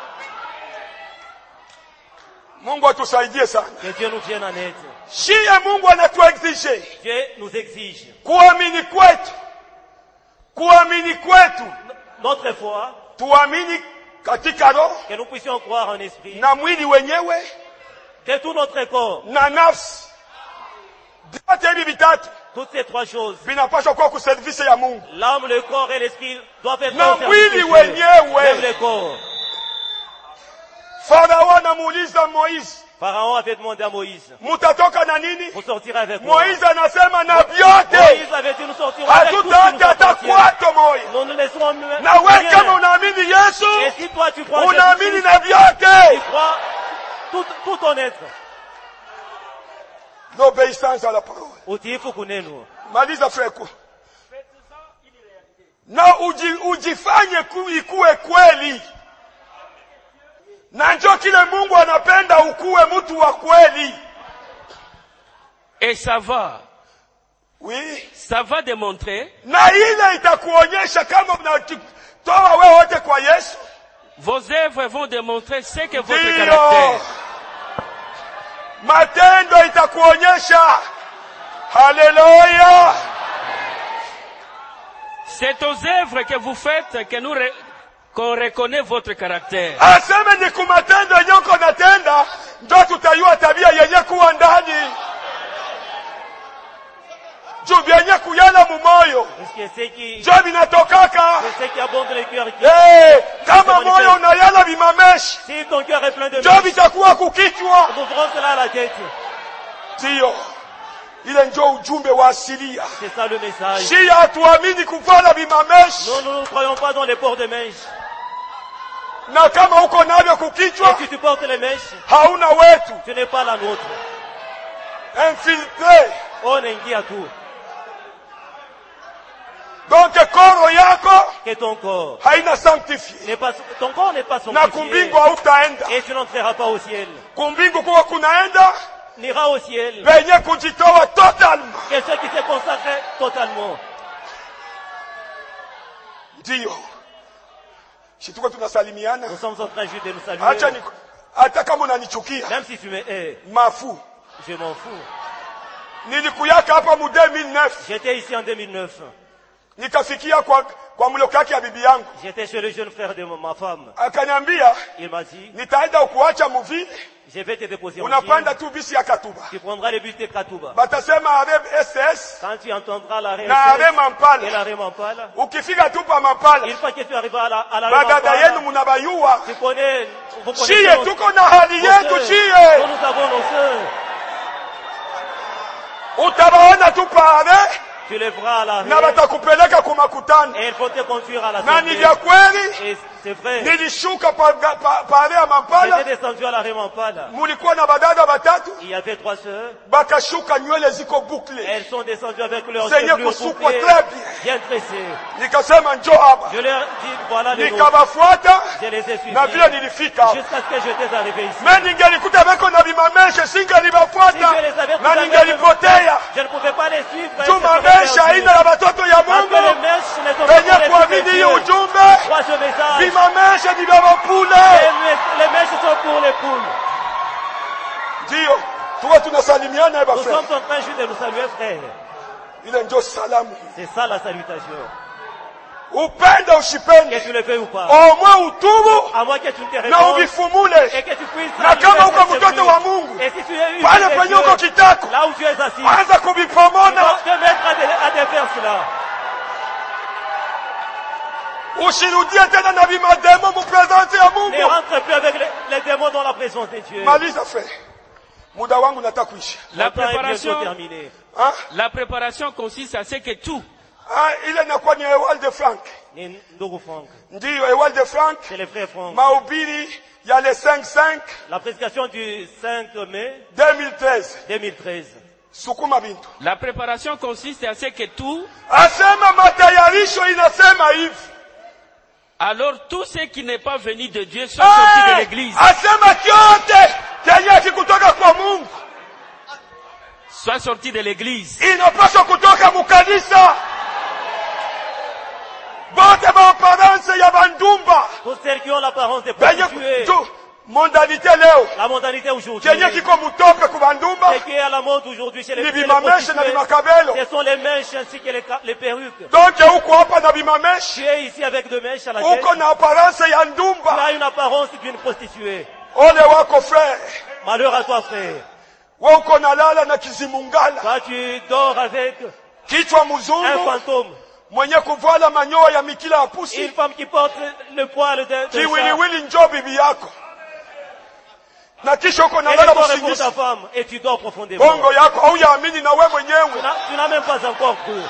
Mungu atusaidie sana. Que Dieu nous vienne en aide. Shia Mungu anatuexige. Dieu nous exige. Kuamini kwetu. Kuamini kwetu. Notre foi. Tuamini katika roho. Que nous puissions croire en esprit. Na mwili wenyewe. Que tout notre corps. Na nafsi. Vyote hivi vitatu. Toutes ces trois choses. Vinapaswa kuwa kuservice ya Mungu. L'âme, le corps et l'esprit doivent être na mwili wenyewe. Même le corps. Farao anamuuliza Moïse. Pharaon avait demandé à Moïse. Mutatoka na nini? Vous sortirez avec moi. Moïse anasema na vyote. Moïse avait dit nous sortirons avec tout. Nous nous laisserons même. Na wewe kama unaamini Yesu, et si toi tu crois unaamini na vyote. Tu crois tout tout ton être. L'obéissance à la parole. Utiifu kuneno. Maliza freko. Na uji, ujifanye kuwe kweli. Na njoo kile Mungu anapenda ukuwe mtu wa kweli. Et ça va. Oui. Ça va démontrer. Na ile itakuonyesha kama unatoa wewe wote kwa Yesu. Vos œuvres vont démontrer ce que votre Dio. Caractère. Matendo itakuonyesha. Hallelujah. C'est aux œuvres que vous faites que nous re... qu'on reconnaît votre caractère. Aseme ni kumatendo yako natenda ndio tutayua tabia yenye kuwa ndani. Juu yenye kuyala mumoyo. Juu binatokaka. Eh, kama moyo unayala vimameshi. Si ton cœur est plein de juu bitakuwa kukichwa. Nous ferons cela à la tête. Ndio. Ile ndio ujumbe wa asilia. C'est ça le message. Si hatuamini kuvala vimameshi. Non, nous ne croyons pas dans les ports de mèches. Na kama uko navyo kukichwa, si tu portes les mèches, hauna wetu. Tu n'es pas la nôtre. Infiltré. On ingia tout. Donc koro yako que ton corps haina sanctifié. N'est pas, ton corps n'est pas sanctifié. Na kumbingu hautaenda. Et tu n'entreras pas au ciel. Kumbingu kuwa kunaenda. N'ira au ciel. Venye kujitoa totalement. Quelqu'un qui s'est consacré totalement. Ndio. Si tuko tunasalimiana. Nous sommes en train juste de nous saluer. Acha ni hata kama unanichukia. Même si tu me hais. Mafu. Je m'en fous. Nilikuyaka hapa mu deux mille neuf. J'étais ici en deux mille neuf. Nikafikia kwa kwa mlokaki ya bibi yangu. J'étais chez le jeune frère de ma femme. Akaniambia, il m'a dit, nitaenda ukuacha muvile. Je vais te déposer. Unapanda tu bisi ya Katuba. Tu prendras le bus de Katuba. Batasema arem S S. Quand tu entendras la na arem Mampala. Et la arem Mampala. Ukifika tu pa Mampala. Une fois que tu arrives à la à la Badada yenu munabayua. Tu connais, vous connaissez. Chie tuko na hali yetu chie. Nous avons nos sœurs. Utabaona tu pale. Tu les feras à la na batakupeleka kwa makutano. Et il faut te conduire à la na ni vya kweli. C'est vrai. Nilishuka pale ya Mampala. J'étais descendu à la rue Mampala. Mulikuwa na badada batatu. Il y avait trois sœurs. Bakashuka nywele ziko bouclées. Elles sont descendues avec leurs cheveux bouclés. Bien tressés. Nikasema njoo hapa. Je leur dis voilà les nikabafuata. Je les ai suivis. Na vile nilifika. Jusqu'à ce que j'étais arrivé ici. Mimi ningelikuta beko na bimamesha singalibafuata. Na ningelipotea. Je ne pouvais pas les suivre. Tumamesha haina ya watoto ya Mungu. Wenye kuamini hiyo ujumbe. Vimamesha ni vya mapule. Les mèches sont pour les poules. Ndio, tuwa tunasalimiana hapa frère. Nous sommes en train juste de nous saluer frère. Ile ndio salamu. C'est ça la salutation. Upende usipende. Que tu le fais ou pas. Au moins utubu. À moins que tu te répondes. Na uvifumule. Et que tu puisses. Na kama uko mtoto wa Mungu. Et si tu es une. Pale penye uko kitako. Là où tu es assis. Anza kubipomona. Tu te mettre à défaire cela. Usirudie tena na vimademo mu présence ya Mungu. Ne rentre plus avec les, les démons dans la présence de Dieu. Maliza frère. Muda wangu nataka kuisha. La préparation terminée. Hein? La préparation consiste à ce que tout. Ah, ile inakuwa ni Ewald de Frank. Ni ndugu Frank. Ndio Ewald de Frank. C'est le frère Frank. Mahubiri ya le cinq cinq. La prédication du cinq mai deux mille treize. deux mille treize. Sukuma bintu. La préparation consiste à ce que tout. Asema matayarisho inasema hivi. Alors tout ce qui n'est pas venu de Dieu sont sortis de l'église. Asema kyote kenye kikutoka kwa Mungu. Soit pas sortir de l'église. Inapaswa kutoka mukanisa. Bote maapparence ya bandumba. Tous ceux qui ont l'apparence de prostituées. Mondalité leo. La mondalité aujourd'hui. Kenye kiko mutope kubandumba. Ce qui est à la mode aujourd'hui chez les, ni chez les bimameshe na bimakabelo. Ce sont les mèches ainsi que les, les perruques. Donc uko hapa na bimameshe. Tu es ici avec deux mèches à la tête. Uko na apparence ya ndumba. Tu as une apparence d'une prostituée. Ole wako frère. Malheur à toi frère. Uko na lala na kizimungala. Quand tu dors avec kichwa mzungu. Un fantôme. Mwenye kuvala manyoya ya mikila ya pusi. Une femme qui porte le poil de, de kiwiliwili njo bibi yako. Na kisha uko na lala usingizi. Ta femme et tu dors profondément. Bongo yako au yaamini na wewe mwenyewe. Tu n'as même pas encore cru.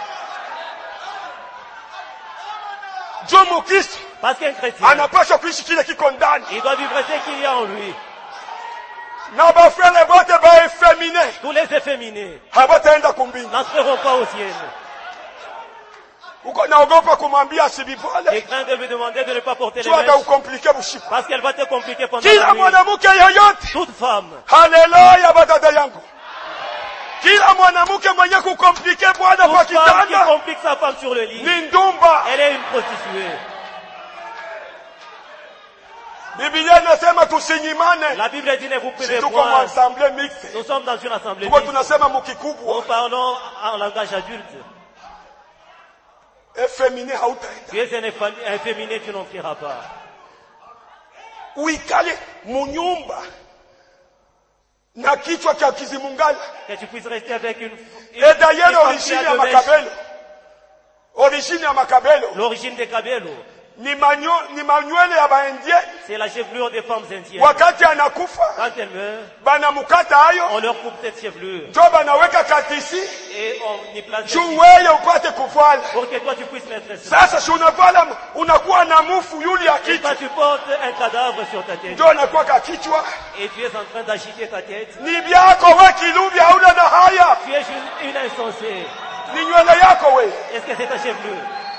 Jomo Kristo. Parce qu'un chrétien. Anapaswa kuishi kile kiko ndani. Il doit vivre ce qu'il y a en lui. Na ba frère bote ba efféminé. Tous les efféminés. Habataenda kumbinga. N'entreront pas au ciel. Uko naogopa kumwambia asibipole. Et crains de lui demander de ne pas porter les mèches. Parce qu'elle va te compliquer pendant Kila la nuit. mwanamke yoyote. Toute femme. Haleluya badada yangu. Kila mwanamke mwenye kukomplike bwana kwa kitanda. Toute femme qui complique sa femme sur le lit. Ni ndumba. Elle est une prostituée. Biblia inasema tusinyimane. La Bible dit ne vous privez point. point. Assemblée mixte. Nous sommes dans une assemblée mixte. Tunasema mukikubwa. Nous parlons en langage adulte. Efféminé hautaenda. Tu es un efféminé, tu n'en feras pas. Uikale munyumba na kichwa cha kizimungala. Que tu puisses rester avec une. Et d'ailleurs origine ya makabelo. Origine ya makabelo. L'origine des kabelo. Ni manyo ni manywele ya baindien. C'est la chevelure des femmes indiennes. Wakati anakufa. Quand elle meurt. Banamukata hayo. On leur coupe cette chevelure. Jo banaweka katisi. Et on y place. Juweye upate kuvala. Pour que toi tu puisses mettre ça. Sasa si unavala unakuwa na mufu yuli ya kichwa. Quand tu portes un cadavre sur ta tête. Jo anakuwa ka kichwa. Et tu es en train d'agiter ta tête. Ni byako we kilubi hauna na haya. Tu es une, une insensée. Ni nywele yako we. Est-ce que c'est ta chevelure?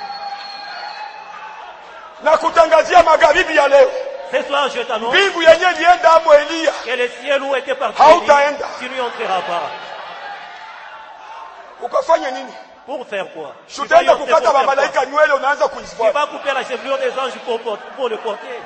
Na kutangazia magharibi ya leo. Ce soir je t'annonce. Mbingu yenye lienda amo Elia. Que le ciel où était parti. Hautaenda. Tu n'y entreras pas. Ukafanya nini? Pour faire quoi? Tutaenda kukata ba malaika nywele unaanza kuizifuata. Tu vas couper la chevelure des anges pour, pour le porter.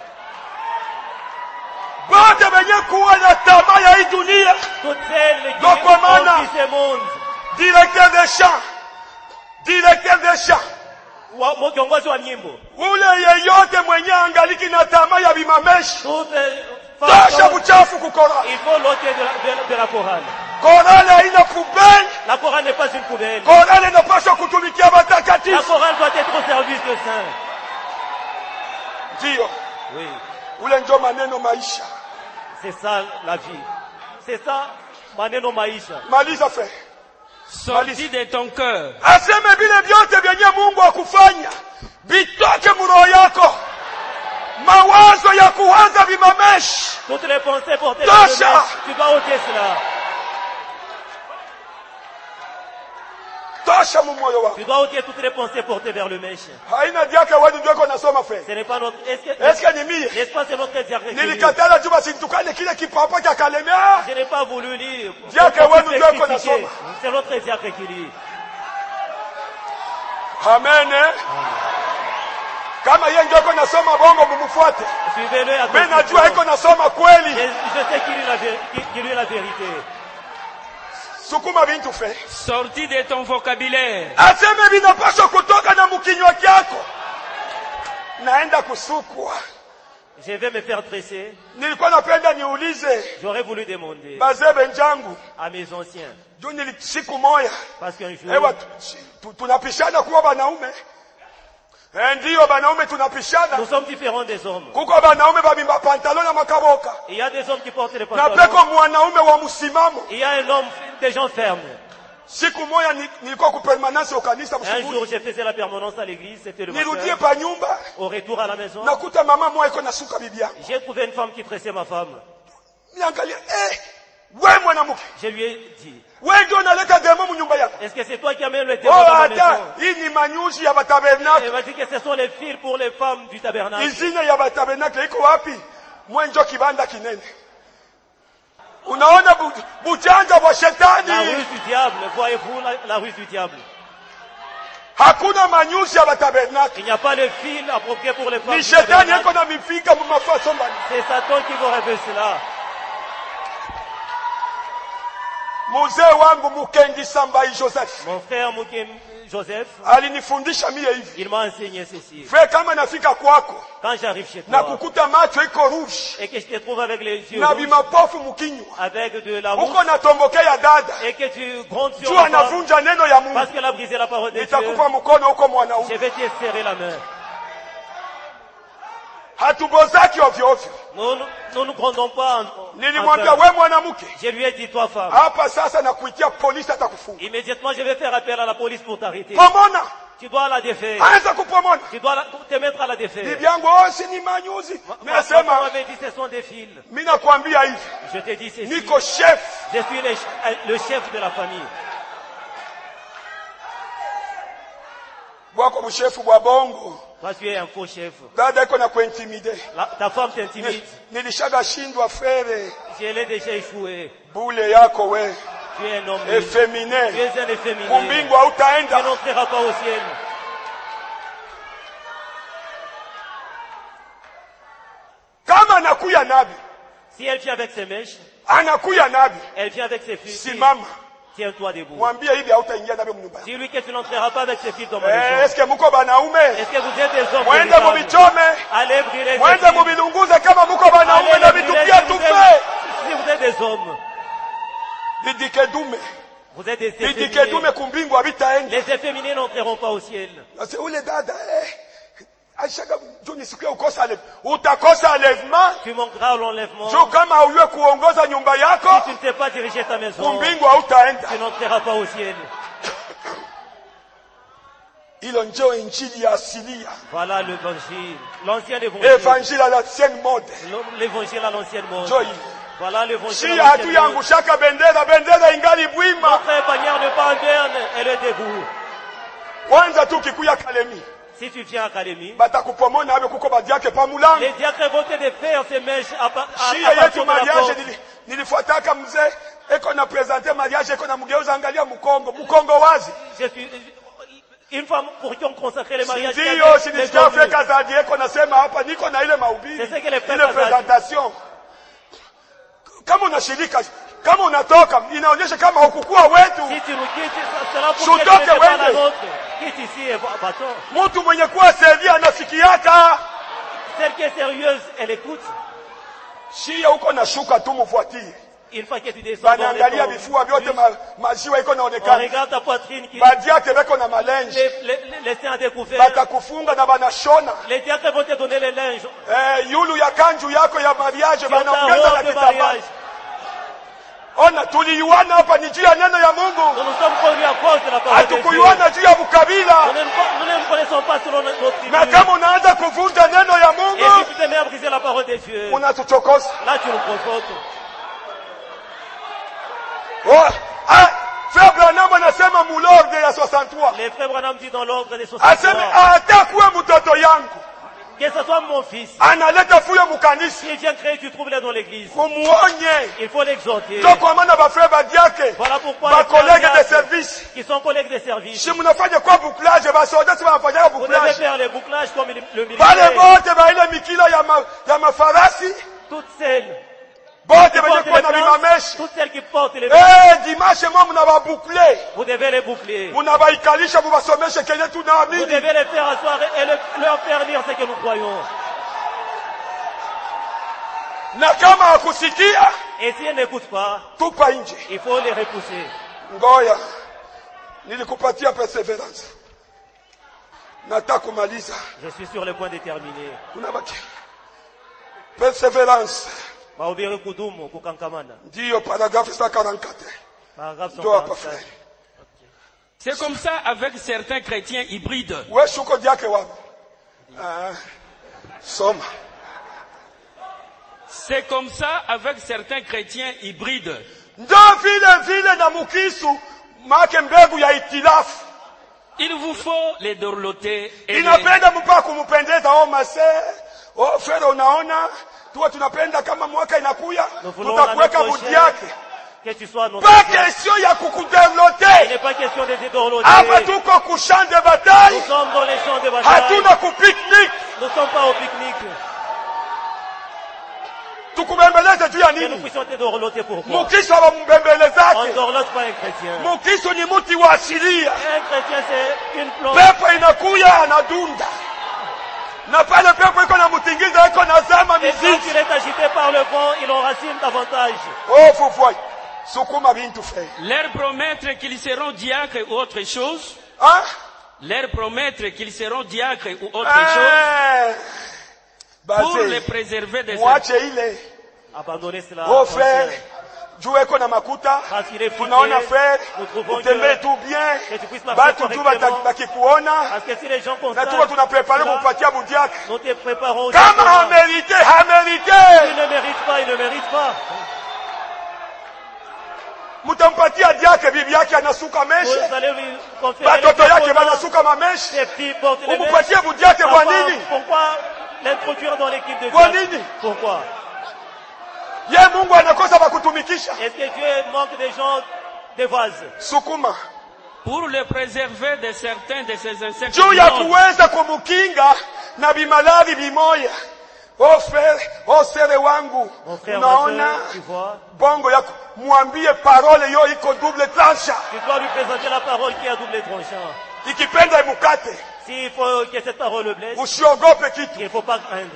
Bote benye kuwa na tamaa ya hii dunia. Toutes celles qui ont ce monde. Directeur des champs. Directeur des champs. Kiongozi wa nyimbo. Ule yeyote mwenye angaliki na tamaa ya bimameshi. Tosha buchafu kukora. Il faut l'ôter de, de, de la chorale. Chorale haina poubelle. La chorale n'est pas une poubelle. Chorale inapaswa kutumikia watakatifu. La chorale doit être au service de saints. Ndio. Oui. Ule ndio maneno maisha. C'est ça la vie. C'est ça maneno maisha. Maliza frère. Sorti de ton cœur. Aseme vile vyote vyenye Mungu akufanya bitoke muroho yako. Mawazo ya kuanza vimameshi. Toutes les pensées portées vers le mèche, tu dois ôter cela. Tosha mu moyo wako. Tu dois ôter toutes les pensées portées vers le mèche. Haina diaka wewe ndio uko nasoma frère. Ce n'est pas notre est-ce que est-ce que ni mie? N'est-ce pas c'est notre diacre. Nilikatala tu basi tukane kile kipapa cha kalemea. Je n'ai pas voulu lire. Diaka wewe ndio uko nasoma. C'est notre diacre qui lit. Amen. Kama yeye ndio uko nasoma bongo mumfuate. Suivez-le à mimi najua iko nasoma kweli. Je, je sais qu'il lit la vérité, qu'il lit la vérité. Sukuma bintu fe. Sorti de ton vocabulaire. Aseme vinapaswa kutoka na mkinywa chako. Naenda kusukwa. Je vais me faire dresser. Nilikuwa napenda niulize. J'aurais voulu demander. Bazebe njangu. À mes anciens. Juu nili siku moja. Parce qu'un jour. Ewa tunapishana kuwa wanaume. Ndio banaume tunapishana. Nous sommes différents des hommes. Kuko banaume babimba pantalon na makaboka. Il y a des hommes qui portent les pantalons. Na peko mwanaume wa msimamo. Il y a un homme des gens fermes. Siku moja nilikuwa ku permanence au kanisa msuburi. Un jour je faisais la permanence à l'église, c'était le matin. Nirudie pa nyumba. Au retour à la maison. Nakuta mama moja iko nasuka bibi yangu. J'ai trouvé une femme qui tressait ma femme. Niangalia eh wewe mwanamke. Je lui ai dit. Wewe ndio unaleta demo mu nyumba yako. Est-ce que c'est toi qui amènes le démon dans ma maison? Oh, hii ni manyuzi ya tabernacle. Elle m'a dit que ce sont les fils pour les femmes du tabernacle. Izine ya tabernacle iko wapi? Mwenjo kibanda kinene. Unaona bujanja wa shetani. La ruse du diable, voyez-vous la, la ruse du diable. Hakuna manyusi ya tabernacle. Il n'y a pas le fil approprié pour les femmes. Ni shetani yako na mifika mmafaso mbali. C'est Satan qui vous révèle cela. Mzee wangu Mukengi Sambai Joseph. Mon frère Mukengi Joseph. Alinifundisha mie hivi. Il m'a enseigné ceci. Frère, kama nafika kwako. Quand j'arrive chez toi. Na kukuta macho iko rouge. Et que je te trouve avec les yeux. Na bimapofu mukinywa. Avec de la rouge. Uko natombokea dada. Et que tu grondes sur tu anavunja neno ya Mungu. Parce qu'elle a brisé la parole de Dieu. Nitakupa mkono huko mwanaume. Je vais te serrer la main. Hatubozaki ovyo ovyo. Nous nous ne grondons pas. Nilimwambia wewe mwanamke. Je lui ai dit toi femme. Hapa sasa na kuitia polisi atakufunga. Immédiatement je vais faire appel à la police pour t'arrêter. Pomona. Tu dois la défaire. Anza kupomona. Tu dois la, te mettre à la défaire. Bibi yangu oh si ni manyuzi. Mais sema m'avait dit ce sont des fils. Mimi nakwambia hivi. Je te dis ceci. Niko chef. Je suis le, le chef de la famille. Bwako mshefu bwa bongo. Toi tu es un faux chef. Dada iko na kuintimide. Ta femme t'intimide. Nilishaga shindwa frere. Je l'ai déjà échoué. Bule yako we. Tu es un homme efféminé. Tu es un efféminé. Kumbingu hautaenda. Tu n'entreras pas au ciel. Kama anakuya nabi. Si elle vient avec ses mèches. Anakuya nabi. Elle vient avec ses filles. Simama. Tiens-toi debout. Mwambie hivi hautaingia nabi mnyumba. Dis-lui que tu n'entreras pas avec ses filles dans ma maison. Eh, est-ce que muko banaume? Est-ce que vous êtes des hommes? Mwende mubichome. Allez brûler. Mwende mubilunguze kama muko banaume na bitupia tufe. Si vous êtes des hommes. Didike dume. Vous êtes des efféminés. Didike dume kumbingu habitaenda. Les efféminés n'entreront pas au ciel. C'est où les dada eh? Aishaga juni siku ya ukosa leve. Utakosa levement. Tu manqueras l'enlèvement. Jo kama uwe kuongoza nyumba yako. Si tu ne sais pas diriger ta maison. Kumbingu hautaenda. Tu n'entreras pas au ciel. Ilo ndio injili ya asilia. Voilà l'évangile. L'ancien évangile. Évangile à l'ancienne mode. L'évangile à l'ancienne mode. Joy. Voilà l'évangile. Si hatu yangushaka bendera, bendera ingali bwima. Notre bannière ne pas en berne, elle est debout. Kwanza tu kikuya Kalemi. Si tu viens à Kalemi, batakupomona abe kuko badiake pa mulango. Les diacres vont te défaire ces mèches à part à yetu mariage nilifuataka mzee eko na présenter mariage eko na mgeuza angalia mkongo mkongo wazi. Je suis une femme pour qui on consacre les mariages. Ndio sinisikia Afrika zadi eko nasema hapa niko na ile mahubiri. C'est ce que les ile présentation. Kama unashirika kama unatoka inaonyesha kama hukukua wetu. Si tu nous quittes, cela pour que tu ne pas la nôtre. Quitte ici et va-t'en. Mtu mwenye kuwa sérieux anasikiaka. Celle qui est sérieuse, elle écoute. Si uko na shuka tu mfuatie. Une fois que tu descends, banaangalia vifua vyote maziwa iko naonekana. On regarde ta poitrine qui. Badiate beko na malenje. Les les les seins découverts. Batakufunga na banashona. Les diacres vont te donner les linges. Eh, yulu ya kanju yako ya mariage banaongeza na kitambaa. Ona tuliuana hapa ni juu ya neno ya Mungu. Nous sommes connus à cause de la parole de Dieu. Hatukuuana juu ya ukabila. Nous ne nous connaissons pas selon notre tribu. Na kama unaanza kuvunja neno ya Mungu. Et si tu te mets à briser la parole de Dieu. Unatuchokosa. Là tu nous provoques. Oh, ah, Frère Branham anasema mu l'ordre ya soixante-trois. Les frères Branham dit dans l'ordre des soixante-trois. Asema atakuwe mtoto yangu. Que ce soit mon fils. Analeta fuyo mukanisa. S'il vient créer du trouble dans l'église. Mumuonye. Il faut l'exhorter. Donc kwa maana ba frère badiake. Voilà pourquoi les collègues de service qui sont collègues de service. Si mnafanya kwa bouclage ba soldats si wanafanya bouclage. Vous devez faire les bouclages comme le militaire. Bale bote ba ile mikila ya ma, ya mafarasi. Toutes celles bote benye kwa na bimameshi. Toutes celles qui portent les Eh dimanche moi mnaba boucler. Vous devez les boucler. Mnaba ikalisha mubasomeshe kenye tunaamini. Vous devez les faire asseoir et leur faire lire ce que nous croyons. Na kama hakusikia, et si elle n'écoute pas, tupa nje. Il faut les repousser. Ngoya, nilikupatia perseverance. Nataka kumaliza. Je suis sur le point de terminer. Unabaki. Perseverance. Mahubiri kudumu kukankamana. Ndio paragraphe cent quarante-quatre. Paragraphe cent quarante-quatre. C'est comme ça avec certains chrétiens hybrides. Wewe shuko diake wapi? Ah. Soma. C'est comme ça avec certains chrétiens hybrides. Ndio vile vile na mukristo make mbegu ya itilafu. Il vous faut les dorloter et inapenda mpaka kumpendeza oh mase oh frère unaona tuwe tunapenda kama mwaka inakuya tutakuweka budi yake. Que tu sois non. Pas question ya kukuderloter. Il n'est pas question de dédorloter. Hapa tuko ku champ de bataille. Nous sommes dans les champs de bataille. Hatuna ku picnic. Nous ne sommes pas au pique-nique. Tukubembeleze juu ya Que nous nini? puissions te dorloter pourquoi? Mkristo hawambembelezake. On ne dorlote pas un chrétien. Mkristo ni mti wa asilia. Un chrétien c'est une plante. Pepo inakuya anadunda. Na pale pepo iko na mutingiza iko na zama Et quand mizizi. il est agité par le vent, il enracine davantage. Oh fufoi. Sukuma bintu fe. Leur promettre qu'ils seront diacres ou autre chose. Hein? Leur promettre qu'ils seront diacres ou autre Eh. chose. Pour Base. les préserver des Mwache ile. Abandonner cela. Oh frère. Juu eko na makuta. Parce qu'il est Tunaona fouillé, frère. nous trouvons Utembee que- tu bien. que tu puisses marcher Batu tu correctement. bakikuona. Parce que si les gens Na constatent tuko tunaprepare cela, kupatia budi yake. nous te préparons. Kama justement. hamerite, Il hamerite. ne mérite pas, il ne mérite pas. Mutampatia diake bibi yake anasuka meshe. Vous allez lui conférer les Batoto yake composants. banasuka mameshe. Ses filles portent les Umupatie mèches. budi yake kwa Papa, nini? pourquoi l'introduire dans l'équipe de Kwa Dieu? nini? Pourquoi? Ye Mungu anakosa bakutumikisha. Est-ce que Dieu manque des gens de vases? Sukuma. pour le préserver de certains de ces insectes. Juu ya immondes. kuweza kumukinga na bimalari bimoya. Oh frère, oh sere wangu. Mon frère, ma Unaona soeur, tu vois, bongo yako mwambie parole yo iko double tranche. tu dois lui présenter la parole qui a double tranchant. Ikipenda imukate. S'il faut que cette parole le blesse, Usiogope kitu. il ne faut pas craindre.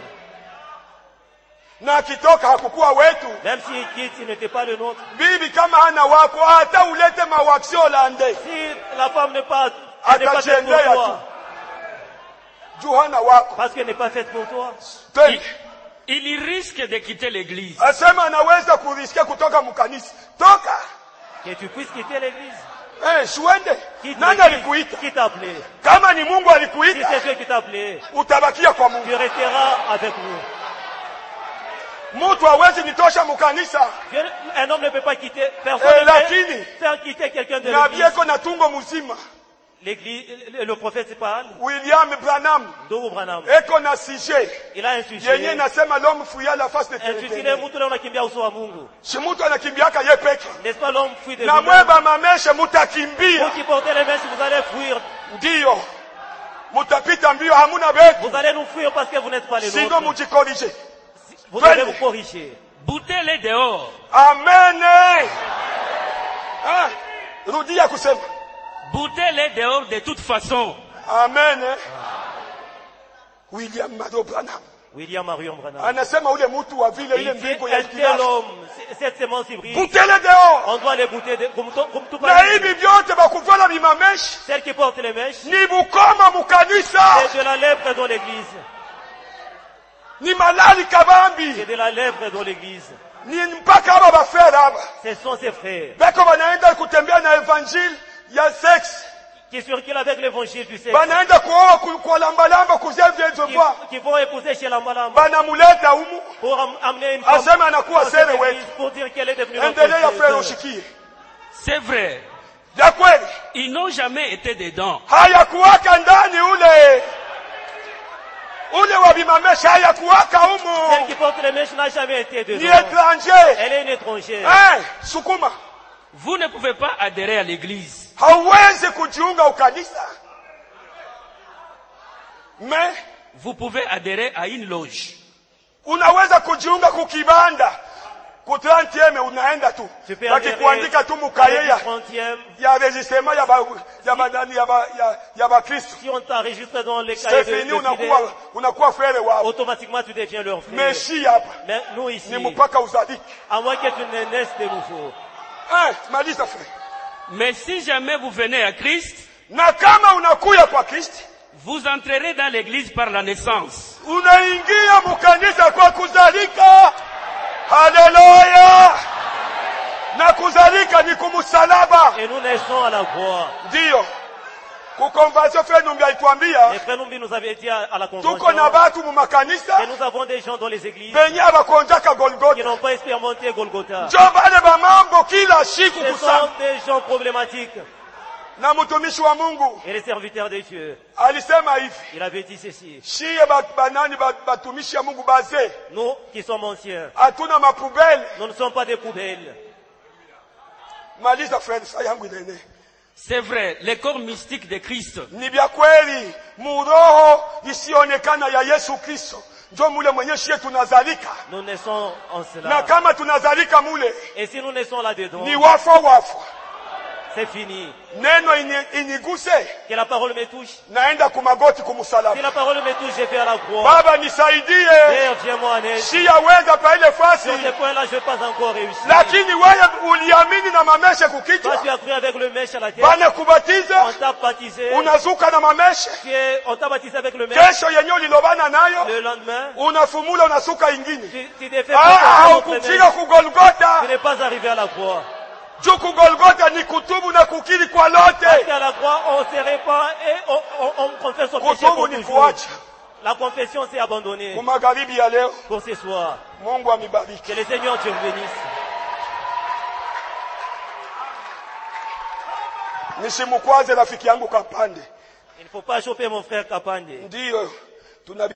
Na akitoka hakukuwa wetu. Même s'il quitte, il n'était pas le nôtre. Bibi kama hana wako hata ulete mawakisi Holande. Si la femme n'est pas, elle n'est pas faite pour Atajiendea tu. toi, Juu hana wako. parce qu'elle n'est pas faite pour toi, Twende. Il, il risque de quitter l'église. Asema anaweza kurisikia kutoka mkanisa. Toka. que tu puisses quitter l'église. Eh, shwende. Quitte Nani l'église. alikuita? Qui t'a appelé? Kama ni Mungu Si alikuita, c'est Dieu qui t'a appelé, utabakia kwa tu Mungu. resteras avec nous. Mtu hawezi nitosha mkanisa. Dieu- un homme ne peut pas quitter, personne Eh, ne peut lakini, faire quitter quelqu'un de na l'église. bieko na tungo mzima. L'église, le le prophète parle, William Branham Ndugu Branham. eko na sujet Il a un yenye sujet. nasema l'homme fuya la face de Intitulé terre. mtu leo unakimbia uso wa Mungu. Si mtu anakimbiaka ye peke. N'est-ce pas l'homme fuit de Na lui-même? mweba mameshe mutakimbia. Vous qui portez les mains, vous allez fuir. Ndiyo. Mutapita mbio hamuna betu. Vous allez nous fuir parce que vous n'êtes pas les Sinon nôtres. mujikorije. Vous Venez. devez vous corriger. Boutez-les dehors. Amen. Ah, rudia kusema. Boutez-les dehors de toute façon. Amen. William Mado Branham William Marion Branham. anasema ule mtu wa vile ile Il dit, mbingu ya un tel ikilasi. homme, c- cette semence hybride, Butele dehors. on doit les goûter de- comme, to- comme tout Na pareil. hivi vyote bakuvala bimameshi Celle qui porte les mèches, ni bukoma mukanisa. c'est de la lèvre dans l'église. Ni malali kabambi. C'est de la lèvre dans l'église. Ni mpaka aba bafera haba. Ce sont ses frères Beko banaenda kutembea na evangile ya sex. qui circulent avec l'évangile du sexe, Banaenda kuoa ku- kulambalamba kuzia vyezo qui, vwa. qui vont épouser chez la malamba Banamuleta humu. pour am- amener une femme Asema anakuwa dans cette sere église wetu. pour dire qu'elle est devenue notre Endelea frère sœur. ushikie. C'est vrai. Ya kweli. Ils n'ont jamais été dedans. Hayakuwaka ndani ule. Ule wa bimamesha hayakuwaka Celle humu. qui porte les mèches n'a jamais été Ni dedans. étranger. Elle est une étrangère. Eh, sukuma. Vous ne pouvez pas adhérer à l'église. Hauwezi kujiunga ukanisa. Mais Vous pouvez adhérer à une loge. unaweza kujiunga kukibanda. Ku trentième unaenda tu. Tu peux Wakikuandika tu adhérer mukaye au ya trentième. ya registrement ya ba ya badani ya ba ya, ya ba Kristo. Si on t'enregistre dans les cahiers C'est de, fini de unakuwa fidèles, unakuwa frère wao. automatiquement tu deviens leur frère. Mais si hapa Mais nous ici, ni mpaka uzaliki. à moins que tu ne naisses de nouveau. Eh, maliza frère. Mais si jamais vous venez à Christ, Na kama unakuya kwa Kristo, vous entrerez dans l'église par la naissance. unaingia mkanisa kwa kuzalika. Haleluya. Na kuzalika ni kumsalaba. Et nous naissons à la croix. Ndio. Kukonvention frère Numbi alituambia Les frères Numbi nous avaient dit à, à la tuko convention na batu mu makanisa que nous avons des gens dans les églises benye abakonjaka qui Golgotha. n'ont pas expérimenté Golgotha. Njo bale ba mambo kila siku Ce kusana. sont des gens problématiques. na mtumishi wa Mungu et les serviteurs de Dieu. alisema hivi, il avait dit ceci, shie banani batumishi ya Mungu baze, nous qui sommes anciens, hatuna mapubele, nous ne sommes pas des poubelles. Maliza friends, yangu ilene. C'est vrai, les corps mystiques de Christ. Ni bya kweli, muroho isionekana ya Yesu Kristo. Ndio mule mwenye shie tunazalika. Nous naissons en cela. Na kama tunazalika mule, et si nous naissons là-dedans, ni wafo wafo. C'est fini. Neno iniguse. Que la parole me touche. Naenda kumagoti kumusalaba. Si la parole me touche, je vais à la croix. Baba nisaidie. Père, viens-moi en aide. Si yaweza pa ile fasi. Sur ce point-là, je vais pas encore réussir. Lakini wewe uliamini na mameshe kukichwa. Toi, tu as cru avec le mèche à la tête. Bana kubatiza. On t'a baptisé. Unazuka na mameshe. Tu es, on t'a baptisé avec le mèche. Kesho yenye ulilobana nayo. Le lendemain. Unafumula unasuka ingine. Tu, tu t'es fait. Ah, ukufika ku Golgotha. Tu n'es pas arrivé à la croix. Juku Golgotha ni kutubu na kukiri kwa lote. Parce qu'à la croix, on se répand et on, on, on confesse son péché pour toujours. La confession, c'est abandonner. Pour ce soir. Que le Seigneur te bénisse. Nisimukwaze rafiki yangu Kapande. Il ne faut pas choper mon frère Kapande. Ndio.